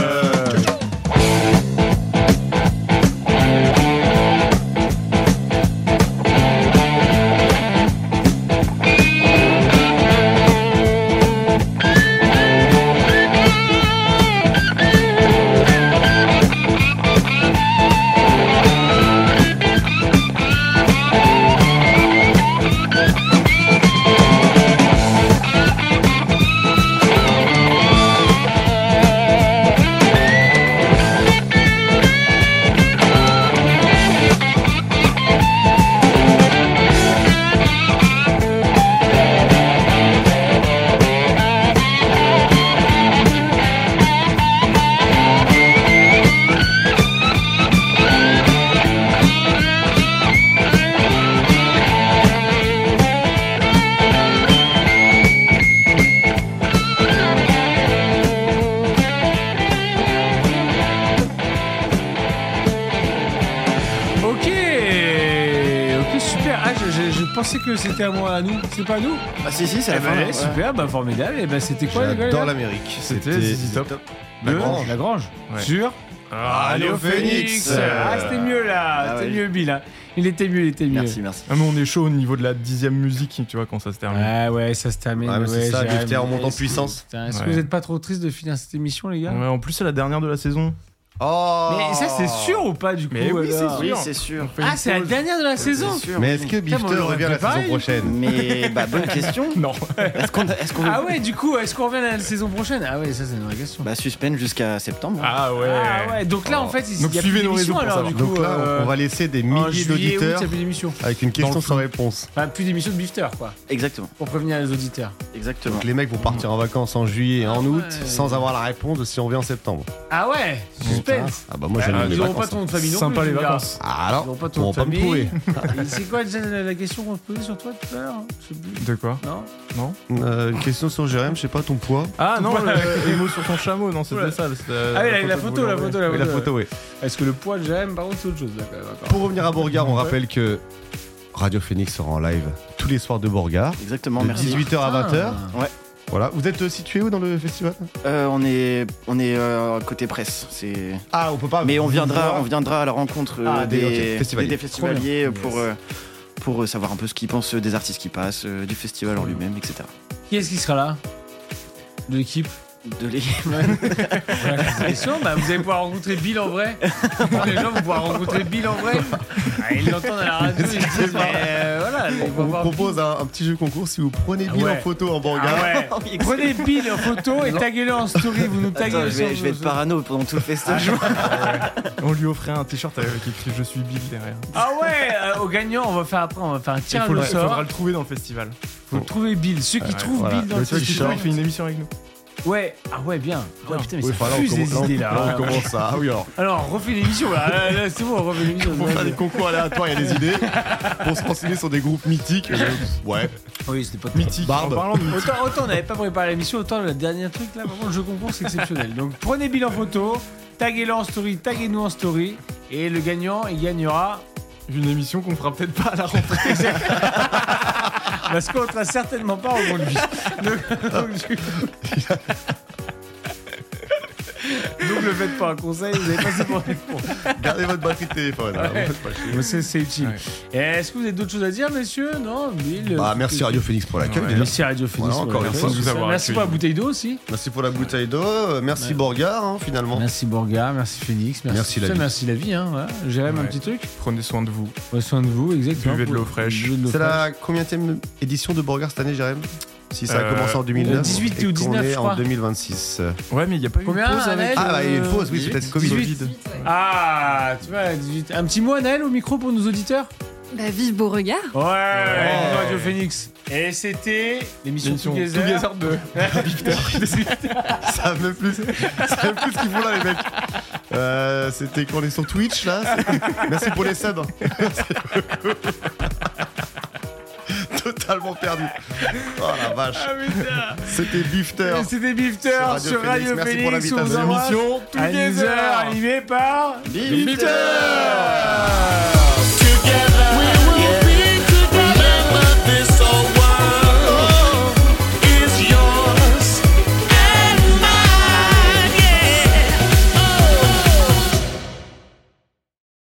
Je pensais que c'était à moi, à nous. C'est pas à nous? Ah si, c'est la fin. Ouais. Super, formidable. Et c'était quoi les gars? Dans l'Amérique. C'était ZZ Top. Lagrange. Lagrange. Ouais. Sur Radio Phoenix. Ah, c'était mieux là. C'était mieux, Bill. Hein. Il était mieux. Merci. Ah, mais on est chaud au niveau de la 10e musique, tu vois, quand ça se termine. Ouais, ça se termine. Ouais, c'est ça, Bifter en montant en puissance. Est-ce que vous n'êtes pas trop triste de finir cette émission, les gars? Ouais, en plus, c'est la dernière de la saison. Oh. Mais ça, c'est sûr ou pas, du coup? Mais oui, c'est sûr. Ah, c'est la dernière de la saison? Mais est-ce que Bifter revient la saison prochaine? Mais bonne question. Non. Est-ce qu'on Ah ouais, du coup, est-ce qu'on revient la saison prochaine? Ah ouais, ça c'est une vraie question. Suspense jusqu'à septembre. Ah ouais. Donc là, en fait, il Donc y a suivez plus nos réseaux d'émission, pour alors, du savoir. coup. Donc là, on va laisser des milliers d'auditeurs il n'y a plus d'émission. avec une question sans réponse. Enfin, plus d'émission de Bifter, quoi. Exactement. Pour prévenir les auditeurs. Exactement. Donc les mecs vont partir en vacances en juillet et en août sans avoir la réponse de si on vient en septembre. Ah ouais, suspense. Ah bah moi j'aime les Ils n'auront pas vacances. ton nom de famille non Sympa plus. les vacances. Ah alors, Ils n'auront pas ils ton nom vont de pas me famille. trouver. Et c'est quoi déjà la question qu'on se posait sur toi tout à l'heure? Je sais plus. De quoi? Non. Une question sur Jérém, je sais pas ton poids. Ah non, les mots sur ton chameau, non, c'était ça. Ah oui, la photo. Oui, la photo, oui. Est-ce que le poids de Jérém, par contre, c'est autre chose? D'accord. Pour revenir à Beauregard, on rappelle que Radio Phoenix sera en live tous les soirs de Beauregard. Exactement, De merci. 18h à 20h. Ouais. Voilà. Vous êtes situé où dans le festival? On est côté presse. Ah, on peut pas. Mais on viendra à la rencontre des festivaliers pour savoir un peu ce qu'ils pensent des artistes qui passent, du festival en lui-même, etc. Qui est-ce qui sera là? De l'équipe? De l'équipe. Vous allez pouvoir rencontrer Bill en vrai. Les gens vont pouvoir rencontrer Bill en vrai. Ils l'entendent à la radio. Ils se disent, voilà, on vous propose un petit jeu concours. Si vous prenez Bill en photo en Beauregard. Prenez Bill en photo et taguez-le en story. Vous nous taguez. Je vais être parano pendant tout le festival. On lui offrait un t-shirt avec écrit Je suis Bill derrière. Ah ouais, au gagnant, on va faire un tirage au sort. Il faudra le trouver dans le festival. Faut trouver Bill. Ceux qui trouvent Bill dans le festival. Il fait une émission avec nous. Ouais, bien. Ouais, putain, mais Oui, ça fuse les idées là. On commence ça. Ah oui, alors. Alors, on refait l'émission là. C'est bon, on refait l'émission. Pour faire des concours aléatoires, il y a des idées. Pour se renseigner sur des groupes mythiques. Ouais. Oui, c'était pas mythique. Barbe. Autant on n'avait pas préparé l'émission, autant le dernier truc là, vraiment le jeu concours c'est exceptionnel. Donc prenez Bill en photo, taguez-le en story, taguez-nous en story. Et le gagnant, il gagnera une émission qu'on fera peut-être pas à la rentrée. Parce qu'on ne sera certainement pas en lui. Donc le faites pas un conseil, vous avez passé pour des cons. Gardez votre batterie de téléphone. Ouais. C'est utile. Ouais. Et est-ce que vous avez d'autres choses à dire, messieurs? Non, Bill. Merci Radio Phoenix pour l'accueil. Merci Radio Phoenix. Encore une fois, de vous avoir Merci pour la bouteille d'eau aussi. Merci pour la bouteille d'eau. Merci Beauregard, finalement. Merci Beauregard, merci Phoenix, merci la vie. Voilà. Jérém, un petit truc. Prenez soin de vous. Prenez soin de vous, exactement. Buvez de l'eau fraîche. C'est la combienième édition de Beauregard cette année, Jérém? Si ça a commencé en 2009, 18 ou 19, je crois. En 2026. Ouais, mais il n'y a pas eu une pause avec... Ah, il y a une pause, oui, c'est peut-être Covid. 18. Ah, tu vois, 18. Un petit mot, Anaël, au micro pour nos auditeurs? Vive Beauregard. Ouais, Radio Phoenix. Et c'était l'émission Together de Bifter. Ça veut même plus ce qu'ils font là, les mecs. C'était quand on est sur Twitch, là. Merci pour les subs. Totalement perdu. Oh la vache. C'était Bifter. C'était Bifter sur Radio Phoenix. Merci pour l'invitation. L'émission Together animée par Bifter.